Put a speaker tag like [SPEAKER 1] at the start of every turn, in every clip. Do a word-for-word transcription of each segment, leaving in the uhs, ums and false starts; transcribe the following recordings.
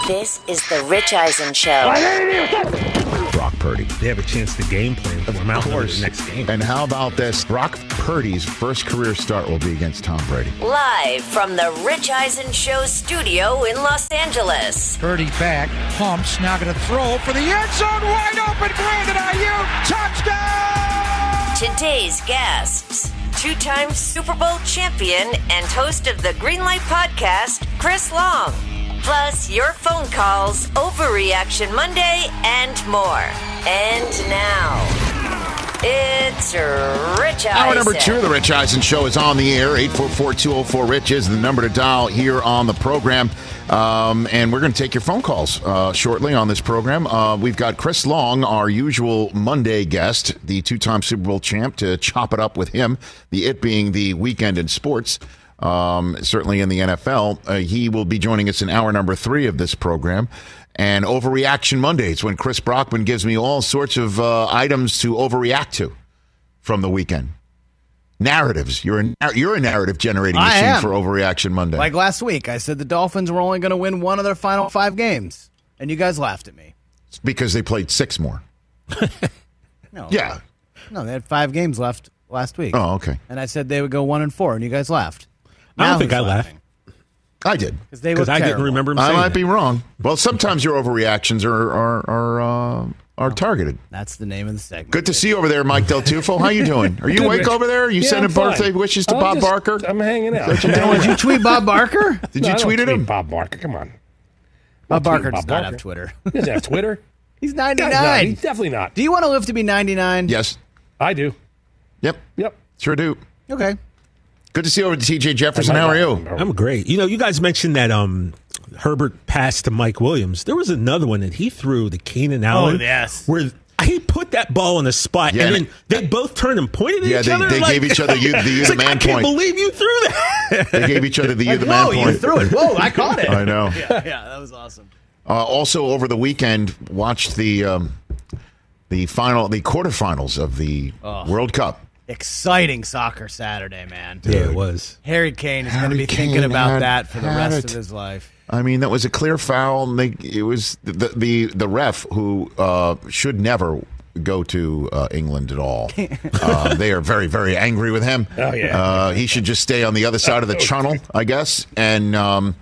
[SPEAKER 1] This is the Rich Eisen Show.
[SPEAKER 2] Brock Purdy.
[SPEAKER 3] They have a chance to game plan for him out for the next game.
[SPEAKER 2] And how about this? Brock Purdy's first career start will be against Tom Brady.
[SPEAKER 1] Live from the Rich Eisen Show studio in Los Angeles.
[SPEAKER 4] Purdy back, pumps, now going to throw for the end zone, wide open, Brandon Ayuk, touchdown!
[SPEAKER 1] Today's guests, two-time Super Bowl champion and host of the Greenlight Podcast, Chris Long. Plus, your phone calls, Overreaction Monday, and more. And now, it's Rich Eisen.
[SPEAKER 2] Hour number two of the Rich Eisen Show is on the air. eight four four, two oh four, RICH is the number to dial here on the program. Um, and we're going to take your phone calls uh, shortly on this program. Uh, we've got Chris Long, our usual Monday guest, the two-time Super Bowl champ, to chop it up with him, the it being the weekend in sports. Um, certainly in the N F L. Uh, he will be joining us in hour number three of this program. And Overreaction Mondays, when Chris Brockman gives me all sorts of uh, items to overreact to from the weekend. Narratives. You're a, you're a narrative generating
[SPEAKER 5] I
[SPEAKER 2] machine
[SPEAKER 5] am.
[SPEAKER 2] for Overreaction Monday.
[SPEAKER 5] Like last week, I said the Dolphins were only going to win one of their final five games, and you guys laughed at me.
[SPEAKER 2] It's because they played six more.
[SPEAKER 5] No,
[SPEAKER 2] Yeah.
[SPEAKER 5] no, they had five games left last week.
[SPEAKER 2] Oh, okay.
[SPEAKER 5] And I said they would go one and four, and you guys laughed.
[SPEAKER 3] I don't
[SPEAKER 5] Now
[SPEAKER 3] think
[SPEAKER 5] who's
[SPEAKER 3] I laughed.
[SPEAKER 5] laughing?
[SPEAKER 2] I did.
[SPEAKER 5] Because they
[SPEAKER 3] Because
[SPEAKER 5] look
[SPEAKER 3] I didn't
[SPEAKER 5] terrible.
[SPEAKER 3] remember him
[SPEAKER 2] I
[SPEAKER 3] saying
[SPEAKER 2] might
[SPEAKER 3] that.
[SPEAKER 2] be wrong. Well, sometimes your overreactions are are are, are, uh, are targeted.
[SPEAKER 5] That's the name of the segment.
[SPEAKER 2] Good to see you over there, Mike Del Tufo. How you doing? Are you
[SPEAKER 6] Good,
[SPEAKER 2] awake
[SPEAKER 6] Rich.
[SPEAKER 2] over there? Are you
[SPEAKER 6] Yeah,
[SPEAKER 2] sending
[SPEAKER 6] I'm fine.
[SPEAKER 2] birthday wishes to
[SPEAKER 6] I'm
[SPEAKER 2] Bob
[SPEAKER 6] just-
[SPEAKER 2] Barker?
[SPEAKER 6] I'm hanging out.
[SPEAKER 5] Did you tweet Bob Barker?
[SPEAKER 2] Did
[SPEAKER 6] No,
[SPEAKER 2] you
[SPEAKER 6] I don't
[SPEAKER 2] tweet at him?
[SPEAKER 6] Bob Barker, come on.
[SPEAKER 5] Bob
[SPEAKER 6] Not
[SPEAKER 5] Barker
[SPEAKER 6] tweeting
[SPEAKER 5] does
[SPEAKER 6] Bob
[SPEAKER 5] not
[SPEAKER 6] Barker.
[SPEAKER 5] have Twitter.
[SPEAKER 6] He doesn't have Twitter.
[SPEAKER 5] He's
[SPEAKER 6] Guy's not.
[SPEAKER 5] ninety-nine.
[SPEAKER 6] He's definitely not.
[SPEAKER 5] Do you want to live to be ninety-nine?
[SPEAKER 2] Yes.
[SPEAKER 6] I do.
[SPEAKER 2] Yep.
[SPEAKER 6] Yep.
[SPEAKER 2] Sure do.
[SPEAKER 5] Okay.
[SPEAKER 2] Good to see you over to T J Jefferson. How are you?
[SPEAKER 3] I'm great. You know, you guys mentioned that um, Herbert passed to Mike Williams. There was another one that he threw to Keenan Allen.
[SPEAKER 5] yes.
[SPEAKER 3] Where he put that ball in a spot,
[SPEAKER 2] Yeah,
[SPEAKER 3] and
[SPEAKER 2] and
[SPEAKER 3] then they both turned and pointed at
[SPEAKER 2] Yeah,
[SPEAKER 3] each
[SPEAKER 2] they-
[SPEAKER 3] other.
[SPEAKER 2] they
[SPEAKER 3] like-
[SPEAKER 2] gave each other you- the you
[SPEAKER 3] It's
[SPEAKER 2] the
[SPEAKER 3] like,
[SPEAKER 2] man
[SPEAKER 3] I can't
[SPEAKER 2] point.
[SPEAKER 3] believe you threw that.
[SPEAKER 2] They gave each other the you the
[SPEAKER 5] Whoa,
[SPEAKER 2] man
[SPEAKER 5] you
[SPEAKER 2] point.
[SPEAKER 5] threw it. Whoa, I caught it.
[SPEAKER 2] I know.
[SPEAKER 5] Yeah, yeah, that was awesome.
[SPEAKER 2] Uh, also, over the weekend, watched the um, the final, the quarterfinals of the World Cup.
[SPEAKER 5] Exciting soccer Saturday, man.
[SPEAKER 3] Yeah, it was.
[SPEAKER 5] Harry Kane is going to
[SPEAKER 2] Harry
[SPEAKER 5] be thinking
[SPEAKER 2] Kane
[SPEAKER 5] about
[SPEAKER 2] had-
[SPEAKER 5] that for the
[SPEAKER 2] had
[SPEAKER 5] rest
[SPEAKER 2] it.
[SPEAKER 5] of his life.
[SPEAKER 2] I mean, that was a clear foul. And they, it was the the the ref who uh, should never go to uh, England at all. Uh, they are very very angry with him.
[SPEAKER 6] Oh, yeah.
[SPEAKER 2] Uh, he should just stay on the other side of the channel, I guess. And um,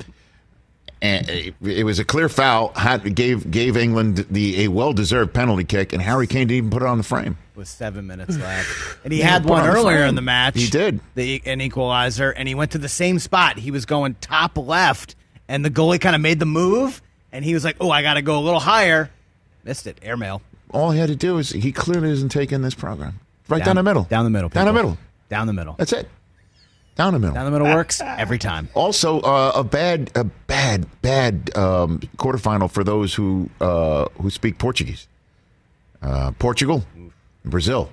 [SPEAKER 2] and it, it was a clear foul. Had, gave gave England the a well deserved penalty kick, and Harry Kane didn't even put it on the frame.
[SPEAKER 5] With seven minutes left. And he
[SPEAKER 2] Yeah,
[SPEAKER 5] had
[SPEAKER 2] put
[SPEAKER 5] one
[SPEAKER 2] on the
[SPEAKER 5] earlier
[SPEAKER 2] frame.
[SPEAKER 5] in the match.
[SPEAKER 2] He did.
[SPEAKER 5] The, an equalizer, and he went to the same spot. He was going top left, and the goalie kind of made the move, and he was like, oh, I got to go a little higher. Missed it. Airmail.
[SPEAKER 2] All he had to do is he clearly isn't taking this program. Right down, the middle.
[SPEAKER 5] Down the middle.
[SPEAKER 2] Down the
[SPEAKER 5] people.
[SPEAKER 2] middle.
[SPEAKER 5] Down the middle.
[SPEAKER 2] That's it. Down the middle.
[SPEAKER 5] Down the middle works every time.
[SPEAKER 2] Also, uh, a bad, a bad, bad um, quarterfinal for those who uh, who speak Portuguese. Uh, Portugal, Brazil.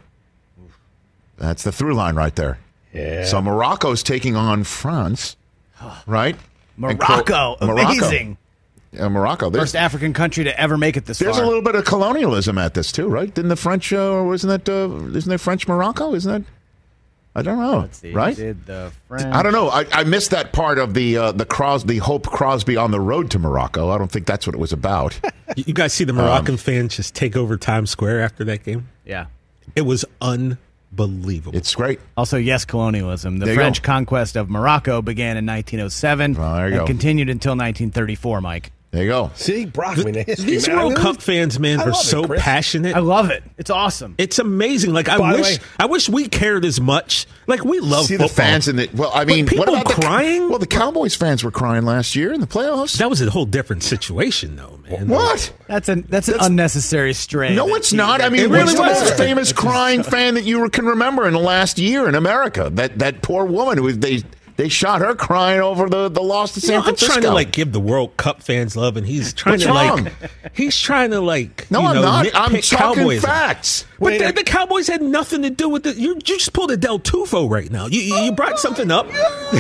[SPEAKER 2] That's the through line right there.
[SPEAKER 6] Yeah.
[SPEAKER 2] So Morocco's taking on France, right? And Cro-
[SPEAKER 5] Morocco.
[SPEAKER 2] Morocco.
[SPEAKER 5] Amazing.
[SPEAKER 2] Uh, Morocco. There's,
[SPEAKER 5] First African country to ever make it this
[SPEAKER 2] there's
[SPEAKER 5] far.
[SPEAKER 2] a little bit of colonialism at this too, right? Didn't the French? Uh, wasn't that? Uh, isn't there French Morocco? Isn't that? I don't know.
[SPEAKER 5] Let's see.
[SPEAKER 2] Right?
[SPEAKER 5] Did the French.
[SPEAKER 2] I don't know. I, I missed that part of the uh, the Cros the Hope Crosby on the road to Morocco. I don't think that's what it was about.
[SPEAKER 3] You you guys see the Moroccan fans just take over Times Square after that game?
[SPEAKER 5] Yeah.
[SPEAKER 3] It was unbelievable.
[SPEAKER 2] It's great.
[SPEAKER 5] Also, yes, colonialism. The
[SPEAKER 2] There you
[SPEAKER 5] French
[SPEAKER 2] go.
[SPEAKER 5] conquest of Morocco began in nineteen oh seven
[SPEAKER 2] Oh, there you
[SPEAKER 5] and
[SPEAKER 2] go.
[SPEAKER 5] continued until nineteen thirty-four, Mike.
[SPEAKER 2] There you go.
[SPEAKER 6] See, Brockman, the history,
[SPEAKER 3] These
[SPEAKER 6] man.
[SPEAKER 3] World
[SPEAKER 6] I
[SPEAKER 3] Cup
[SPEAKER 6] really-
[SPEAKER 3] fans, man,
[SPEAKER 6] I
[SPEAKER 3] are
[SPEAKER 6] love it,
[SPEAKER 3] so
[SPEAKER 6] Chris.
[SPEAKER 3] passionate.
[SPEAKER 5] I love it. It's awesome.
[SPEAKER 3] It's amazing. Like I
[SPEAKER 6] By the
[SPEAKER 3] wish,
[SPEAKER 6] way-
[SPEAKER 3] I wish we cared as much. Like we love
[SPEAKER 2] See
[SPEAKER 3] football.
[SPEAKER 2] the fans in the well. I
[SPEAKER 3] But
[SPEAKER 2] mean,
[SPEAKER 3] people
[SPEAKER 2] what about the-
[SPEAKER 3] crying?
[SPEAKER 2] well, the Cowboys fans were crying last year in the playoffs.
[SPEAKER 3] That was a whole different situation, though, man.
[SPEAKER 2] What?
[SPEAKER 5] That's an that's an unnecessary strain.
[SPEAKER 2] No, it's not. I mean,
[SPEAKER 3] It
[SPEAKER 2] what's
[SPEAKER 3] really
[SPEAKER 2] the
[SPEAKER 3] was.
[SPEAKER 2] most famous crying fan that you can remember in the last year in America? That that poor woman who was they they shot her crying over the, the loss to
[SPEAKER 3] You
[SPEAKER 2] San
[SPEAKER 3] know, I'm
[SPEAKER 2] Francisco.
[SPEAKER 3] trying to like give the World Cup fans love, and he's trying
[SPEAKER 2] What's
[SPEAKER 3] to
[SPEAKER 2] wrong?
[SPEAKER 3] like he's trying to like
[SPEAKER 2] no,
[SPEAKER 3] you
[SPEAKER 2] I'm
[SPEAKER 3] know,
[SPEAKER 2] not. I'm
[SPEAKER 3] nitpick
[SPEAKER 2] talking
[SPEAKER 3] Cowboys.
[SPEAKER 2] facts.
[SPEAKER 3] But the, the Cowboys had nothing to do with it. You, you just pulled a Del Tufo right now. You, you you brought something up. It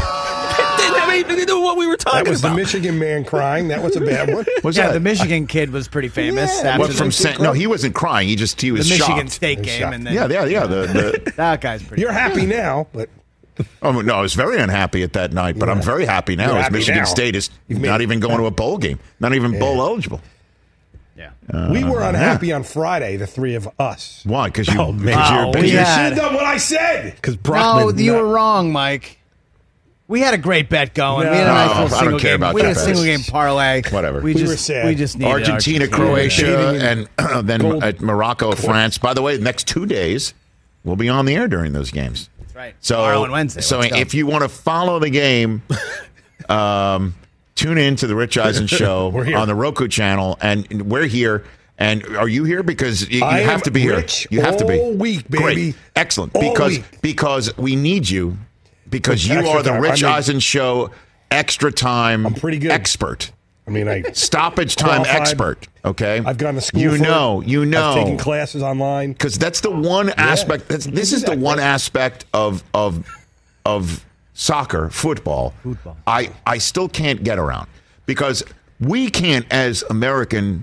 [SPEAKER 3] didn't have anything to do with what we were talking
[SPEAKER 6] That was
[SPEAKER 3] about.
[SPEAKER 6] the Michigan man crying. That was a bad one.
[SPEAKER 2] Was
[SPEAKER 5] Yeah,
[SPEAKER 2] that
[SPEAKER 5] the Michigan kid was pretty famous.
[SPEAKER 6] Yeah,
[SPEAKER 5] after
[SPEAKER 2] what
[SPEAKER 5] the,
[SPEAKER 2] from San, no? He wasn't crying. He just he
[SPEAKER 5] the
[SPEAKER 2] was
[SPEAKER 5] Michigan
[SPEAKER 2] shocked.
[SPEAKER 5] State
[SPEAKER 6] He's
[SPEAKER 5] game,
[SPEAKER 6] shocked.
[SPEAKER 5] and then
[SPEAKER 2] Yeah, yeah, yeah. The, the
[SPEAKER 5] that guy's pretty.
[SPEAKER 6] You're happy now, but
[SPEAKER 2] Oh no, I was very unhappy at that night, but
[SPEAKER 6] Yeah.
[SPEAKER 2] I'm very happy now.
[SPEAKER 6] You're
[SPEAKER 2] As
[SPEAKER 6] happy
[SPEAKER 2] Michigan
[SPEAKER 6] now.
[SPEAKER 2] State is
[SPEAKER 6] You've made
[SPEAKER 2] not
[SPEAKER 6] it.
[SPEAKER 2] even going to a bowl game, not even bowl eligible.
[SPEAKER 5] Yeah.
[SPEAKER 6] we were unhappy on Friday, the three of us.
[SPEAKER 2] Why? Because you,
[SPEAKER 6] Oh, man.
[SPEAKER 2] because you're
[SPEAKER 5] Oh,
[SPEAKER 2] big-
[SPEAKER 5] we
[SPEAKER 6] You
[SPEAKER 5] had-
[SPEAKER 6] should have done what I said.
[SPEAKER 3] Because
[SPEAKER 5] No,
[SPEAKER 3] Brockman.
[SPEAKER 5] you were wrong, Mike. We had a great bet going. We had a
[SPEAKER 6] No,
[SPEAKER 5] nice
[SPEAKER 2] I
[SPEAKER 5] little
[SPEAKER 2] don't
[SPEAKER 5] single
[SPEAKER 2] care
[SPEAKER 5] game.
[SPEAKER 2] about
[SPEAKER 5] we had a
[SPEAKER 2] that bet.
[SPEAKER 5] single game parlay.
[SPEAKER 2] Whatever.
[SPEAKER 5] We,
[SPEAKER 6] We
[SPEAKER 5] just
[SPEAKER 6] were sad.
[SPEAKER 5] we just needed
[SPEAKER 2] Argentina,
[SPEAKER 5] Argentina.
[SPEAKER 2] Croatia,
[SPEAKER 6] Dating
[SPEAKER 2] and then
[SPEAKER 6] gold.
[SPEAKER 2] at Morocco, France. By the way, the next two days we'll be on the air during those games.
[SPEAKER 5] That's right.
[SPEAKER 2] So,
[SPEAKER 5] Tomorrow and Wednesday.
[SPEAKER 2] so
[SPEAKER 5] Let's go.
[SPEAKER 2] if you want to follow the game, um, tune in to the Rich Eisen Show
[SPEAKER 6] We're here.
[SPEAKER 2] on the Roku channel, and we're here. And are you here? Because you, you
[SPEAKER 6] I
[SPEAKER 2] have
[SPEAKER 6] am
[SPEAKER 2] to be
[SPEAKER 6] rich
[SPEAKER 2] here. You have to be
[SPEAKER 6] all week, baby.
[SPEAKER 2] Great, excellent.
[SPEAKER 6] All
[SPEAKER 2] because
[SPEAKER 6] week.
[SPEAKER 2] because we need you. Because you
[SPEAKER 6] Extra
[SPEAKER 2] are the
[SPEAKER 6] time.
[SPEAKER 2] Rich
[SPEAKER 6] I mean-
[SPEAKER 2] Eisen Show extra time
[SPEAKER 6] I'm pretty good.
[SPEAKER 2] expert.
[SPEAKER 6] I mean, I
[SPEAKER 2] Stoppage time
[SPEAKER 6] Qualified.
[SPEAKER 2] expert. Okay,
[SPEAKER 6] I've gone to school.
[SPEAKER 2] You
[SPEAKER 6] for
[SPEAKER 2] know,
[SPEAKER 6] it.
[SPEAKER 2] you know,
[SPEAKER 6] I've taken classes online.
[SPEAKER 2] because that's the one aspect. That's, this is the
[SPEAKER 6] Exactly.
[SPEAKER 2] one aspect of of of soccer, football.
[SPEAKER 5] Football.
[SPEAKER 2] I I still can't get around because we can't, as American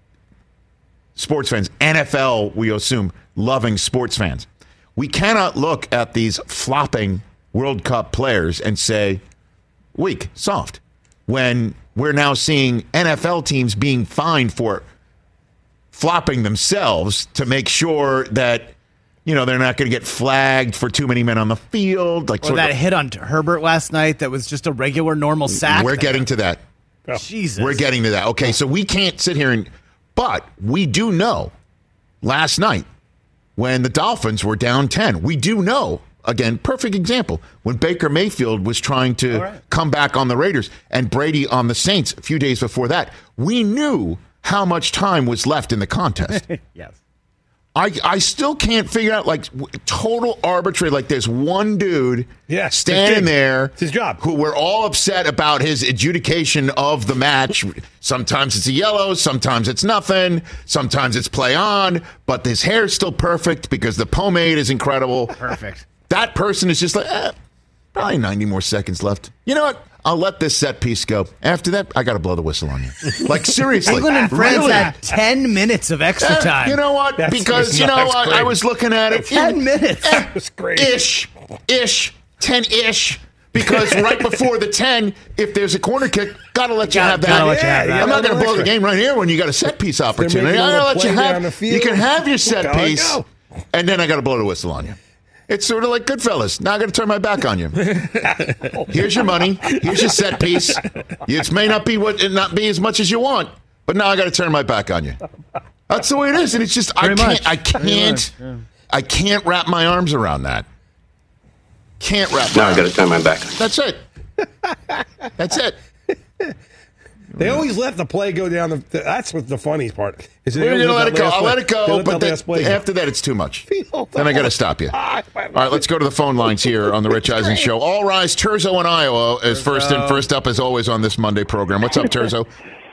[SPEAKER 2] sports fans, N F L, we assume loving sports fans, we cannot look at these flopping World Cup players and say weak, soft, when we're now seeing N F L teams being fined for flopping themselves to make sure that, you know, they're not going to get flagged for too many men on the field. Like
[SPEAKER 5] Or
[SPEAKER 2] sort
[SPEAKER 5] that
[SPEAKER 2] of-
[SPEAKER 5] hit on Herbert last night that was just a regular normal sack.
[SPEAKER 2] we're getting to that.
[SPEAKER 5] Jesus.
[SPEAKER 2] We're getting to that. Okay, so we can't sit here and, but we do know last night when the Dolphins were down ten, we do know, again, perfect example, when Baker Mayfield was trying to
[SPEAKER 5] All right.
[SPEAKER 2] come back on the Raiders and Brady on the Saints a few days before that, we knew how much time was left in the contest.
[SPEAKER 5] Yes.
[SPEAKER 2] I, I still can't figure out, like, w- total arbitrary. Like, there's one dude
[SPEAKER 6] Yes,
[SPEAKER 2] standing
[SPEAKER 6] his gig.
[SPEAKER 2] there
[SPEAKER 6] It's his job.
[SPEAKER 2] who we're all upset about his adjudication of the match. Sometimes it's a yellow, sometimes it's nothing, sometimes it's play on, but his hair's still perfect because the pomade is incredible.
[SPEAKER 5] Perfect.
[SPEAKER 2] That person is just like, eh, probably ninety more seconds left. You know what? I'll let this set piece go. After that, I got to blow the whistle on you. Like, seriously.
[SPEAKER 5] England and France
[SPEAKER 2] Really?
[SPEAKER 5] had ten minutes of extra
[SPEAKER 2] Eh,
[SPEAKER 5] time.
[SPEAKER 2] You know what?
[SPEAKER 6] That's-
[SPEAKER 2] because, you know,
[SPEAKER 6] that's
[SPEAKER 2] I, I
[SPEAKER 6] great.
[SPEAKER 2] was looking at it.
[SPEAKER 5] ten minutes.
[SPEAKER 6] That's great.
[SPEAKER 2] Ish. Ish. ten-ish. Because right before the ten, if there's a corner kick, got to let you
[SPEAKER 5] Gotta-
[SPEAKER 2] have that.
[SPEAKER 5] gotta let you have that.
[SPEAKER 2] I'm not
[SPEAKER 6] Yeah,
[SPEAKER 2] going to blow the
[SPEAKER 6] extra.
[SPEAKER 2] game right here when you got a set piece opportunity.
[SPEAKER 6] making
[SPEAKER 2] I
[SPEAKER 6] a
[SPEAKER 2] got to let
[SPEAKER 6] play
[SPEAKER 2] you
[SPEAKER 6] down
[SPEAKER 2] have.
[SPEAKER 6] the field.
[SPEAKER 2] You can have your set
[SPEAKER 6] Gotta
[SPEAKER 2] piece,
[SPEAKER 6] go.
[SPEAKER 2] and then I got to blow the whistle on you. It's sort of like Goodfellas. Now I got to turn my back on you. Here's your money. Here's your set piece. It may not be what it not be as much as you want, but now I got to turn my back on you. That's the way it is, and it's just I
[SPEAKER 5] Pretty
[SPEAKER 2] can't.
[SPEAKER 5] much.
[SPEAKER 2] I
[SPEAKER 5] Pretty
[SPEAKER 2] can't.
[SPEAKER 5] much, yeah.
[SPEAKER 2] I can't wrap my arms around that. Can't wrap.
[SPEAKER 7] Now
[SPEAKER 2] my
[SPEAKER 7] I got to
[SPEAKER 2] arms.
[SPEAKER 7] turn my back.
[SPEAKER 2] That's it. That's it.
[SPEAKER 6] They always let the play go down. The, that's what the funniest part is. they
[SPEAKER 2] We're
[SPEAKER 6] always
[SPEAKER 2] gonna let it
[SPEAKER 6] that
[SPEAKER 2] go.
[SPEAKER 6] last
[SPEAKER 2] I'll
[SPEAKER 6] play.
[SPEAKER 2] let it
[SPEAKER 6] They
[SPEAKER 2] go,
[SPEAKER 6] let
[SPEAKER 2] but
[SPEAKER 6] that
[SPEAKER 2] then,
[SPEAKER 6] last play go.
[SPEAKER 2] after that, it's too much. Then I got to stop you. All right, let's go to the phone lines here on the Rich Eisen Show. All rise, Terzo in Iowa is first and first up as always on this Monday program. What's up, Terzo?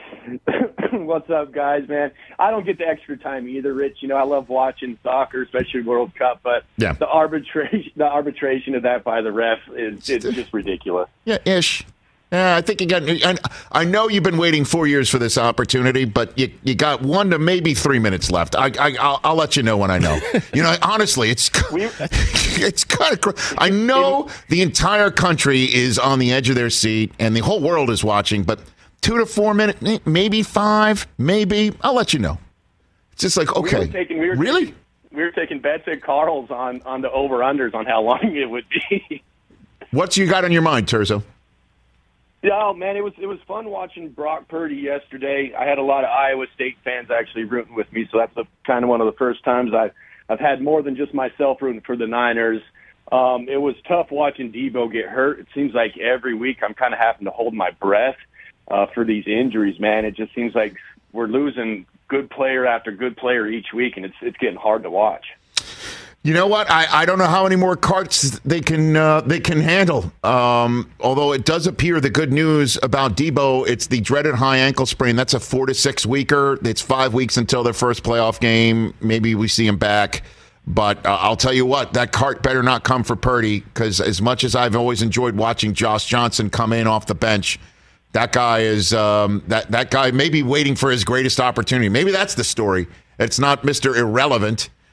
[SPEAKER 8] What's up, guys, man? I don't get the extra time either, Rich. You know, I love watching soccer, especially World Cup, but
[SPEAKER 2] Yeah.
[SPEAKER 8] the arbitration the arbitration of that by the ref is it's just ridiculous.
[SPEAKER 2] Yeah, ish. Yeah, I think you got. I, I know you've been waiting four years for this opportunity, but you you got one to maybe three minutes left. I, I I'll, I'll let you know when I know. You know, honestly, it's it's kind of. Cr- I know the entire country is on the edge of their seat, and the whole world is watching. But two to four minutes, maybe five, maybe. I'll let you know. It's just like okay,
[SPEAKER 8] We were taking, we were
[SPEAKER 2] really.
[SPEAKER 8] Taking, we were taking bets at Carl's on, on the over-unders on how long it would be.
[SPEAKER 2] What's you got on your mind, Terzo?
[SPEAKER 8] Yeah, oh, man, it was it was fun watching Brock Purdy yesterday. I had a lot of Iowa State fans actually rooting with me, so that's the, kind of one of the first times I've, I've had more than just myself rooting for the Niners. Um, it was tough watching Debo get hurt. It seems like every week I'm kind of having to hold my breath uh, for these injuries, man. It just seems like we're losing good player after good player each week, and it's it's getting hard to watch.
[SPEAKER 2] You know what? I, I don't know how many more carts they can uh, they can handle. Um, although it does appear the good news about Debo, it's the dreaded high ankle sprain. That's a four to six weeker. It's five weeks until their first playoff game. Maybe we see him back. But uh, I'll tell you what, that cart better not come for Purdy, because as much as I've always enjoyed watching Josh Johnson come in off the bench, that guy is um, that that guy may be waiting for his greatest opportunity. Maybe that's the story. It's not Mister Irrelevant.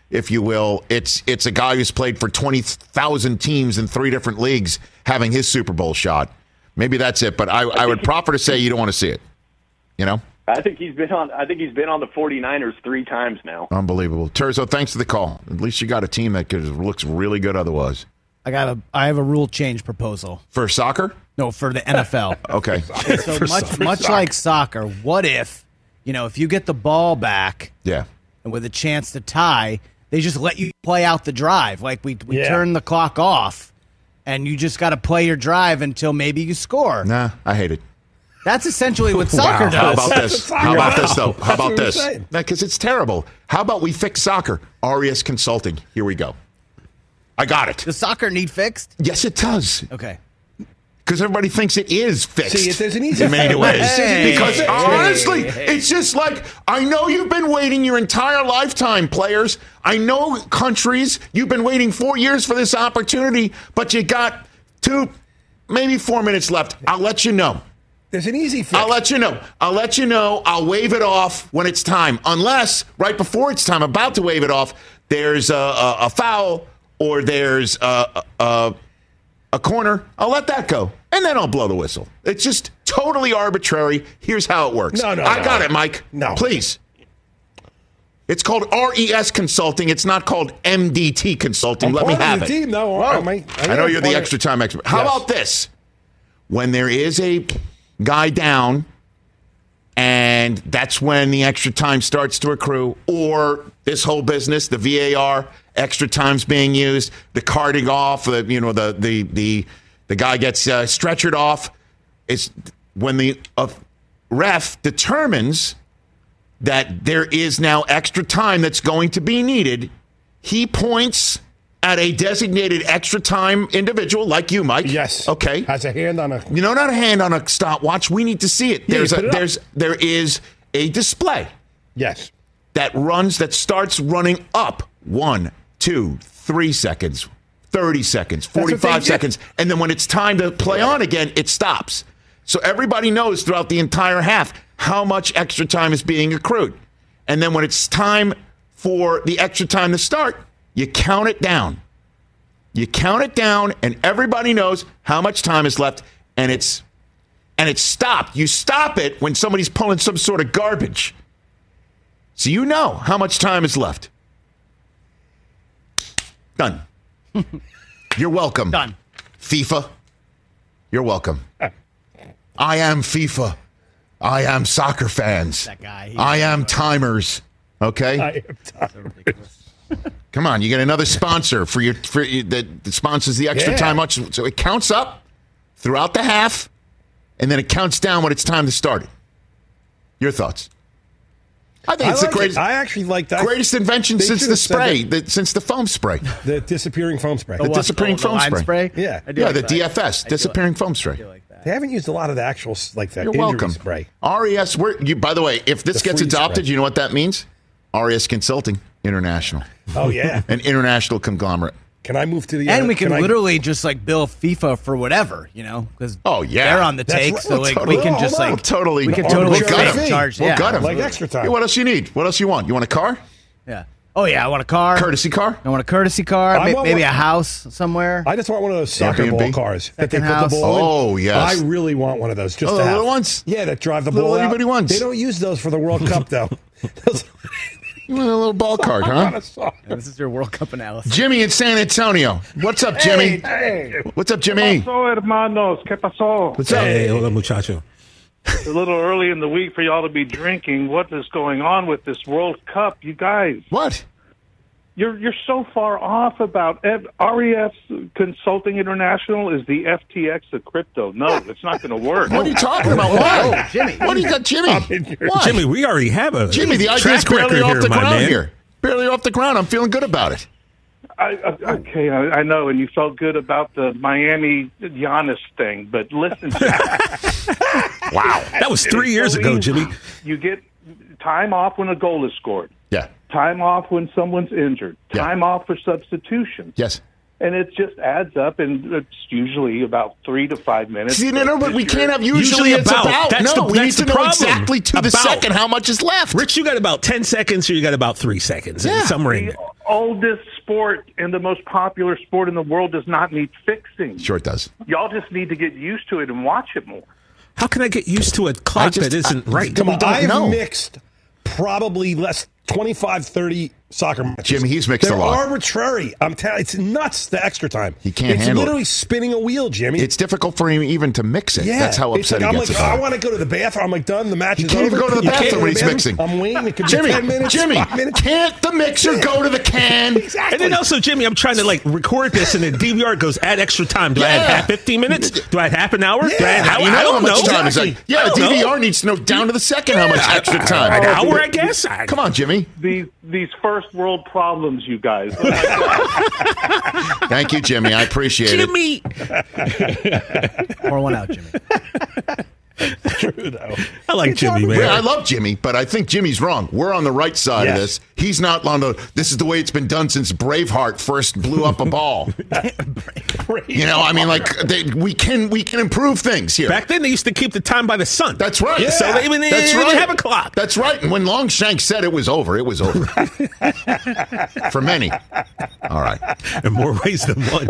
[SPEAKER 2] if you will. It's it's a guy who's played for twenty thousand teams in three different leagues having his Super Bowl shot. Maybe that's it, but I, I would proffer to say you don't want to see it. You know?
[SPEAKER 8] I think he's been on I think he's been on the 49ers three times now.
[SPEAKER 2] Unbelievable. Terzo, thanks for the call. At least you got a team that could, looks really good otherwise.
[SPEAKER 5] I got a I have a rule change proposal.
[SPEAKER 2] For soccer?
[SPEAKER 5] No, for the N F L.
[SPEAKER 2] Okay.
[SPEAKER 5] So much much like soccer, what if, you know, if you get the ball back
[SPEAKER 2] Yeah.
[SPEAKER 5] and with a chance to tie, they just let you play out the drive. Like we we
[SPEAKER 6] Yeah.
[SPEAKER 5] turn the clock off and you just got to play your drive until maybe you score.
[SPEAKER 2] Nah, I hate it.
[SPEAKER 5] That's essentially what soccer does.
[SPEAKER 2] How about this? How about this, though? How
[SPEAKER 6] That's what
[SPEAKER 2] about
[SPEAKER 6] we're
[SPEAKER 2] this?
[SPEAKER 6] saying.
[SPEAKER 2] Because it's terrible. How about we fix soccer? R E S Consulting. Here we go. I got it.
[SPEAKER 5] Does soccer need fixed?
[SPEAKER 2] Yes, it does.
[SPEAKER 5] Okay.
[SPEAKER 2] Because everybody thinks it is fixed.
[SPEAKER 6] See, there's an easy
[SPEAKER 2] in many
[SPEAKER 6] fix.
[SPEAKER 2] ways.
[SPEAKER 5] Hey.
[SPEAKER 2] Because
[SPEAKER 5] Hey.
[SPEAKER 2] honestly,
[SPEAKER 5] Hey.
[SPEAKER 2] it's just like, I know you've been waiting your entire lifetime, players. I know countries, you've been waiting four years for this opportunity, but you got two, maybe four minutes left. I'll let you know.
[SPEAKER 6] There's an easy fix.
[SPEAKER 2] I'll let you know. I'll let you know. I'll wave it off when it's time. Unless, right before it's time, about to wave it off, there's a, a, a foul or there's a, a, a corner. I'll let that go. And then I'll blow the whistle. It's just totally arbitrary. Here's how it works.
[SPEAKER 6] No, no,
[SPEAKER 2] I
[SPEAKER 6] no.
[SPEAKER 2] got it, Mike.
[SPEAKER 6] No.
[SPEAKER 2] Please. It's called R E S Consulting. It's not called M D T Consulting.
[SPEAKER 6] I'm
[SPEAKER 2] Let me
[SPEAKER 6] part of
[SPEAKER 2] have
[SPEAKER 6] the
[SPEAKER 2] it.
[SPEAKER 6] team, though. I, might,
[SPEAKER 2] I know
[SPEAKER 6] am
[SPEAKER 2] you're the
[SPEAKER 6] part of-
[SPEAKER 2] extra time expert. How
[SPEAKER 6] Yes.
[SPEAKER 2] about this? When there is a guy down and that's when the extra time starts to accrue, or this whole business, the V A R, extra time's being used, the carting off, the you know the the the the guy gets uh, stretchered off. It's when the uh, ref determines that there is now extra time that's going to be needed. He points at a designated extra time individual like you, Mike.
[SPEAKER 6] Yes.
[SPEAKER 2] Okay.
[SPEAKER 6] Has a hand on a.
[SPEAKER 2] You know, not a hand on a stopwatch. We need to see it.
[SPEAKER 6] Yeah,
[SPEAKER 2] There's
[SPEAKER 6] you
[SPEAKER 2] a
[SPEAKER 6] put it up.
[SPEAKER 2] there's there is a display
[SPEAKER 6] Yes.
[SPEAKER 2] that runs that starts running up one, two, three seconds, thirty seconds,
[SPEAKER 6] what they
[SPEAKER 2] forty-five
[SPEAKER 6] did.
[SPEAKER 2] seconds, and then when it's time to play on again, it stops. So everybody knows throughout the entire half how much extra time is being accrued, and then when it's time for the extra time to start, you count it down. You count it down, and everybody knows how much time is left, and it's and it's stopped. You stop it when somebody's pulling some sort of garbage. So you know how much time is left. Done. You're welcome.
[SPEAKER 5] Done.
[SPEAKER 2] FIFA. You're welcome. I am FIFA. I am soccer fans.
[SPEAKER 5] That guy, he-
[SPEAKER 2] I am timers. Okay?
[SPEAKER 6] I am tired.
[SPEAKER 2] Come on, you get another sponsor for your for you, that, that sponsors the extra
[SPEAKER 6] Yeah.
[SPEAKER 2] time much. So it counts up throughout the half, and then it counts down when it's time to start it. Your thoughts? I think
[SPEAKER 6] I
[SPEAKER 2] it's
[SPEAKER 6] like
[SPEAKER 2] the greatest
[SPEAKER 6] it. I actually like that.
[SPEAKER 2] greatest invention
[SPEAKER 6] They
[SPEAKER 2] since
[SPEAKER 6] should
[SPEAKER 2] the
[SPEAKER 6] have said
[SPEAKER 2] spray,
[SPEAKER 6] that-
[SPEAKER 2] the, since the foam spray.
[SPEAKER 6] The disappearing foam spray.
[SPEAKER 2] The
[SPEAKER 5] what,
[SPEAKER 2] disappearing
[SPEAKER 5] the- the
[SPEAKER 2] foam
[SPEAKER 5] line
[SPEAKER 2] spray.
[SPEAKER 6] Yeah.
[SPEAKER 5] I do
[SPEAKER 2] Yeah,
[SPEAKER 5] like
[SPEAKER 2] the
[SPEAKER 5] that.
[SPEAKER 2] D F S,
[SPEAKER 5] I do
[SPEAKER 2] disappearing
[SPEAKER 5] like-
[SPEAKER 2] foam
[SPEAKER 5] I
[SPEAKER 2] spray.
[SPEAKER 5] do like that.
[SPEAKER 6] They haven't used a lot of the actual like that
[SPEAKER 2] You're
[SPEAKER 6] injury
[SPEAKER 2] welcome.
[SPEAKER 6] spray.
[SPEAKER 2] R E S. We're, you, by the way, if this
[SPEAKER 6] The
[SPEAKER 2] gets
[SPEAKER 6] freeze
[SPEAKER 2] adopted,
[SPEAKER 6] spray.
[SPEAKER 2] you know what that means? R E S Consulting International,
[SPEAKER 6] Oh yeah.
[SPEAKER 2] an international conglomerate.
[SPEAKER 6] Can I move to the?
[SPEAKER 5] And
[SPEAKER 6] uh,
[SPEAKER 5] we can,
[SPEAKER 6] I-
[SPEAKER 5] literally just like bill FIFA for whatever, you know, because
[SPEAKER 2] Oh, yeah.
[SPEAKER 5] they're on the
[SPEAKER 6] That's
[SPEAKER 5] take,
[SPEAKER 6] right.
[SPEAKER 5] so like
[SPEAKER 2] Totally.
[SPEAKER 5] we can
[SPEAKER 6] Oh,
[SPEAKER 5] just
[SPEAKER 6] hold on.
[SPEAKER 5] like
[SPEAKER 2] We'll totally-
[SPEAKER 5] we can
[SPEAKER 6] Oh,
[SPEAKER 5] totally
[SPEAKER 6] we'll
[SPEAKER 2] gut 'em.
[SPEAKER 5] fake charge.
[SPEAKER 2] We'll
[SPEAKER 5] yeah.
[SPEAKER 2] gut 'em.
[SPEAKER 6] like extra time.
[SPEAKER 2] Hey, what else you need? What else you want? You want a car?
[SPEAKER 5] Yeah. Oh yeah, I want a car.
[SPEAKER 2] Courtesy car?
[SPEAKER 5] I want a courtesy car.
[SPEAKER 6] I
[SPEAKER 5] may-
[SPEAKER 6] want
[SPEAKER 5] maybe
[SPEAKER 6] one-
[SPEAKER 5] a house somewhere.
[SPEAKER 6] I just want one of those soccer
[SPEAKER 2] Airbnb?
[SPEAKER 6] ball cars that they
[SPEAKER 5] Second
[SPEAKER 6] put
[SPEAKER 5] house.
[SPEAKER 6] the ball in.
[SPEAKER 2] Oh, yes.
[SPEAKER 6] I really want one of those. Just
[SPEAKER 2] Oh,
[SPEAKER 6] to
[SPEAKER 2] the
[SPEAKER 6] have.
[SPEAKER 2] little ones?
[SPEAKER 6] Yeah, that drive the
[SPEAKER 2] Little
[SPEAKER 6] ball out.
[SPEAKER 2] itty-bitty ones.
[SPEAKER 6] They don't use those for the World Cup though. Those-
[SPEAKER 2] You want a little ball card, huh?
[SPEAKER 5] This is your World Cup analysis.
[SPEAKER 2] Jimmy in San Antonio. What's up, Jimmy?
[SPEAKER 7] Hey,
[SPEAKER 2] What's up, Jimmy?
[SPEAKER 7] pasó, hermanos? ¿Qué pasó?
[SPEAKER 2] What's up?
[SPEAKER 3] Hey, hola, muchacho.
[SPEAKER 7] It's a little early in the week for y'all to be drinking. What is going on with this World Cup? You guys,
[SPEAKER 2] What?
[SPEAKER 7] you're you're so far off about F- R E S Consulting International is the F T X of crypto. No, it's not going to work.
[SPEAKER 2] What are you talking about? Why?
[SPEAKER 5] Jimmy.
[SPEAKER 2] What do you got, Jimmy? Why?
[SPEAKER 3] Jimmy, we already have a
[SPEAKER 2] Jimmy, the
[SPEAKER 3] track
[SPEAKER 2] idea's barely
[SPEAKER 3] record
[SPEAKER 2] off
[SPEAKER 3] here,
[SPEAKER 2] the
[SPEAKER 3] my
[SPEAKER 2] ground
[SPEAKER 3] man.
[SPEAKER 2] here. Barely off the ground. I'm feeling good about it.
[SPEAKER 7] I, I, okay, I, I know, and you felt good about the Miami Giannis thing, but listen,
[SPEAKER 2] Wow.
[SPEAKER 3] That was three years
[SPEAKER 7] so
[SPEAKER 3] ago,
[SPEAKER 7] easy.
[SPEAKER 3] Jimmy.
[SPEAKER 7] You get time off when a goal is scored.
[SPEAKER 2] Yeah.
[SPEAKER 7] Time off when someone's injured.
[SPEAKER 2] Yeah.
[SPEAKER 7] Time off for substitutions.
[SPEAKER 2] Yes.
[SPEAKER 7] And it just adds up, and it's usually about three to five minutes.
[SPEAKER 2] See, no, no, but we
[SPEAKER 7] This year-
[SPEAKER 2] can't have usually,
[SPEAKER 3] Usually
[SPEAKER 2] it's
[SPEAKER 3] about.
[SPEAKER 2] about.
[SPEAKER 3] That's
[SPEAKER 2] no,
[SPEAKER 3] the-
[SPEAKER 2] we
[SPEAKER 3] that's
[SPEAKER 2] need to
[SPEAKER 3] the
[SPEAKER 2] know
[SPEAKER 3] problem.
[SPEAKER 2] exactly to the
[SPEAKER 3] About.
[SPEAKER 2] second how much is left.
[SPEAKER 3] Rich, you got about ten seconds, or you got about three seconds,
[SPEAKER 2] Yeah.
[SPEAKER 3] somewhere in there.
[SPEAKER 7] oldest sport and the most popular sport in the world does not need fixing.
[SPEAKER 2] Sure it does.
[SPEAKER 7] Y'all just need to get used to it and watch it more.
[SPEAKER 3] How can I get used to a clock
[SPEAKER 2] just-
[SPEAKER 3] that isn't
[SPEAKER 2] I-
[SPEAKER 3] right?
[SPEAKER 6] Come on,
[SPEAKER 2] don't
[SPEAKER 6] I've
[SPEAKER 2] know.
[SPEAKER 6] mixed probably less twenty-five, thirty soccer matches.
[SPEAKER 2] Jimmy, he's mixed
[SPEAKER 6] They're
[SPEAKER 2] a lot.
[SPEAKER 6] arbitrary. I'm telling it's nuts, the extra time.
[SPEAKER 2] He can't
[SPEAKER 6] it's
[SPEAKER 2] handle it.
[SPEAKER 6] literally spinning a wheel, Jimmy.
[SPEAKER 2] It's difficult for him even to mix it.
[SPEAKER 6] yeah.
[SPEAKER 2] That's how
[SPEAKER 6] It's
[SPEAKER 2] upset
[SPEAKER 6] like,
[SPEAKER 2] he
[SPEAKER 6] I'm
[SPEAKER 2] gets
[SPEAKER 6] like,
[SPEAKER 2] about
[SPEAKER 6] I
[SPEAKER 2] it.
[SPEAKER 6] want to go to the bathroom. I'm like, done. The match
[SPEAKER 2] He
[SPEAKER 6] is
[SPEAKER 2] can't
[SPEAKER 6] over.
[SPEAKER 2] even go to the
[SPEAKER 6] You can't
[SPEAKER 2] bathroom when
[SPEAKER 6] go
[SPEAKER 2] he's
[SPEAKER 6] to the
[SPEAKER 2] mixing.
[SPEAKER 6] I'm waiting. It could
[SPEAKER 2] Jimmy,
[SPEAKER 6] be ten minutes,
[SPEAKER 2] Jimmy,
[SPEAKER 6] five minutes.
[SPEAKER 2] can't the mixer
[SPEAKER 6] Yeah.
[SPEAKER 2] go to the can?
[SPEAKER 6] Exactly.
[SPEAKER 3] And then also, Jimmy, I'm trying to like record this, and the D V R goes add extra time. Do I
[SPEAKER 2] Yeah.
[SPEAKER 3] add half fifteen minutes? Do I add half an hour? Do I
[SPEAKER 6] Yeah.
[SPEAKER 3] add
[SPEAKER 2] How
[SPEAKER 3] how,
[SPEAKER 2] you know
[SPEAKER 3] I don't
[SPEAKER 2] how much
[SPEAKER 3] know.
[SPEAKER 2] time is
[SPEAKER 3] Exactly.
[SPEAKER 2] like? Yeah,
[SPEAKER 3] I
[SPEAKER 2] the
[SPEAKER 3] don't
[SPEAKER 2] D V
[SPEAKER 3] know.
[SPEAKER 2] R needs to know down to the second how much extra time.
[SPEAKER 3] An hour, I guess. I-
[SPEAKER 2] Come on, Jimmy.
[SPEAKER 7] These these first world problems, you guys.
[SPEAKER 2] Thank you, Jimmy. I appreciate it.
[SPEAKER 3] Jimmy.
[SPEAKER 5] Pour one out, Jimmy.
[SPEAKER 6] True, though.
[SPEAKER 3] I like Jimmy, man.
[SPEAKER 2] Yeah, I love Jimmy, but I think Jimmy's wrong. We're on the right side of
[SPEAKER 6] Yes.
[SPEAKER 2] this. He's not on the. This is the way it's been done since Braveheart first blew up a ball. You know, I mean, like they, we can we can improve things here.
[SPEAKER 3] Back then, they used to keep the time by the sun.
[SPEAKER 2] That's right.
[SPEAKER 6] Yeah.
[SPEAKER 3] So they even they
[SPEAKER 2] That's
[SPEAKER 3] didn't
[SPEAKER 2] right.
[SPEAKER 3] have a clock.
[SPEAKER 2] That's right. And when Longshank said it was over, it was over. For many. All right.
[SPEAKER 3] In more ways than one.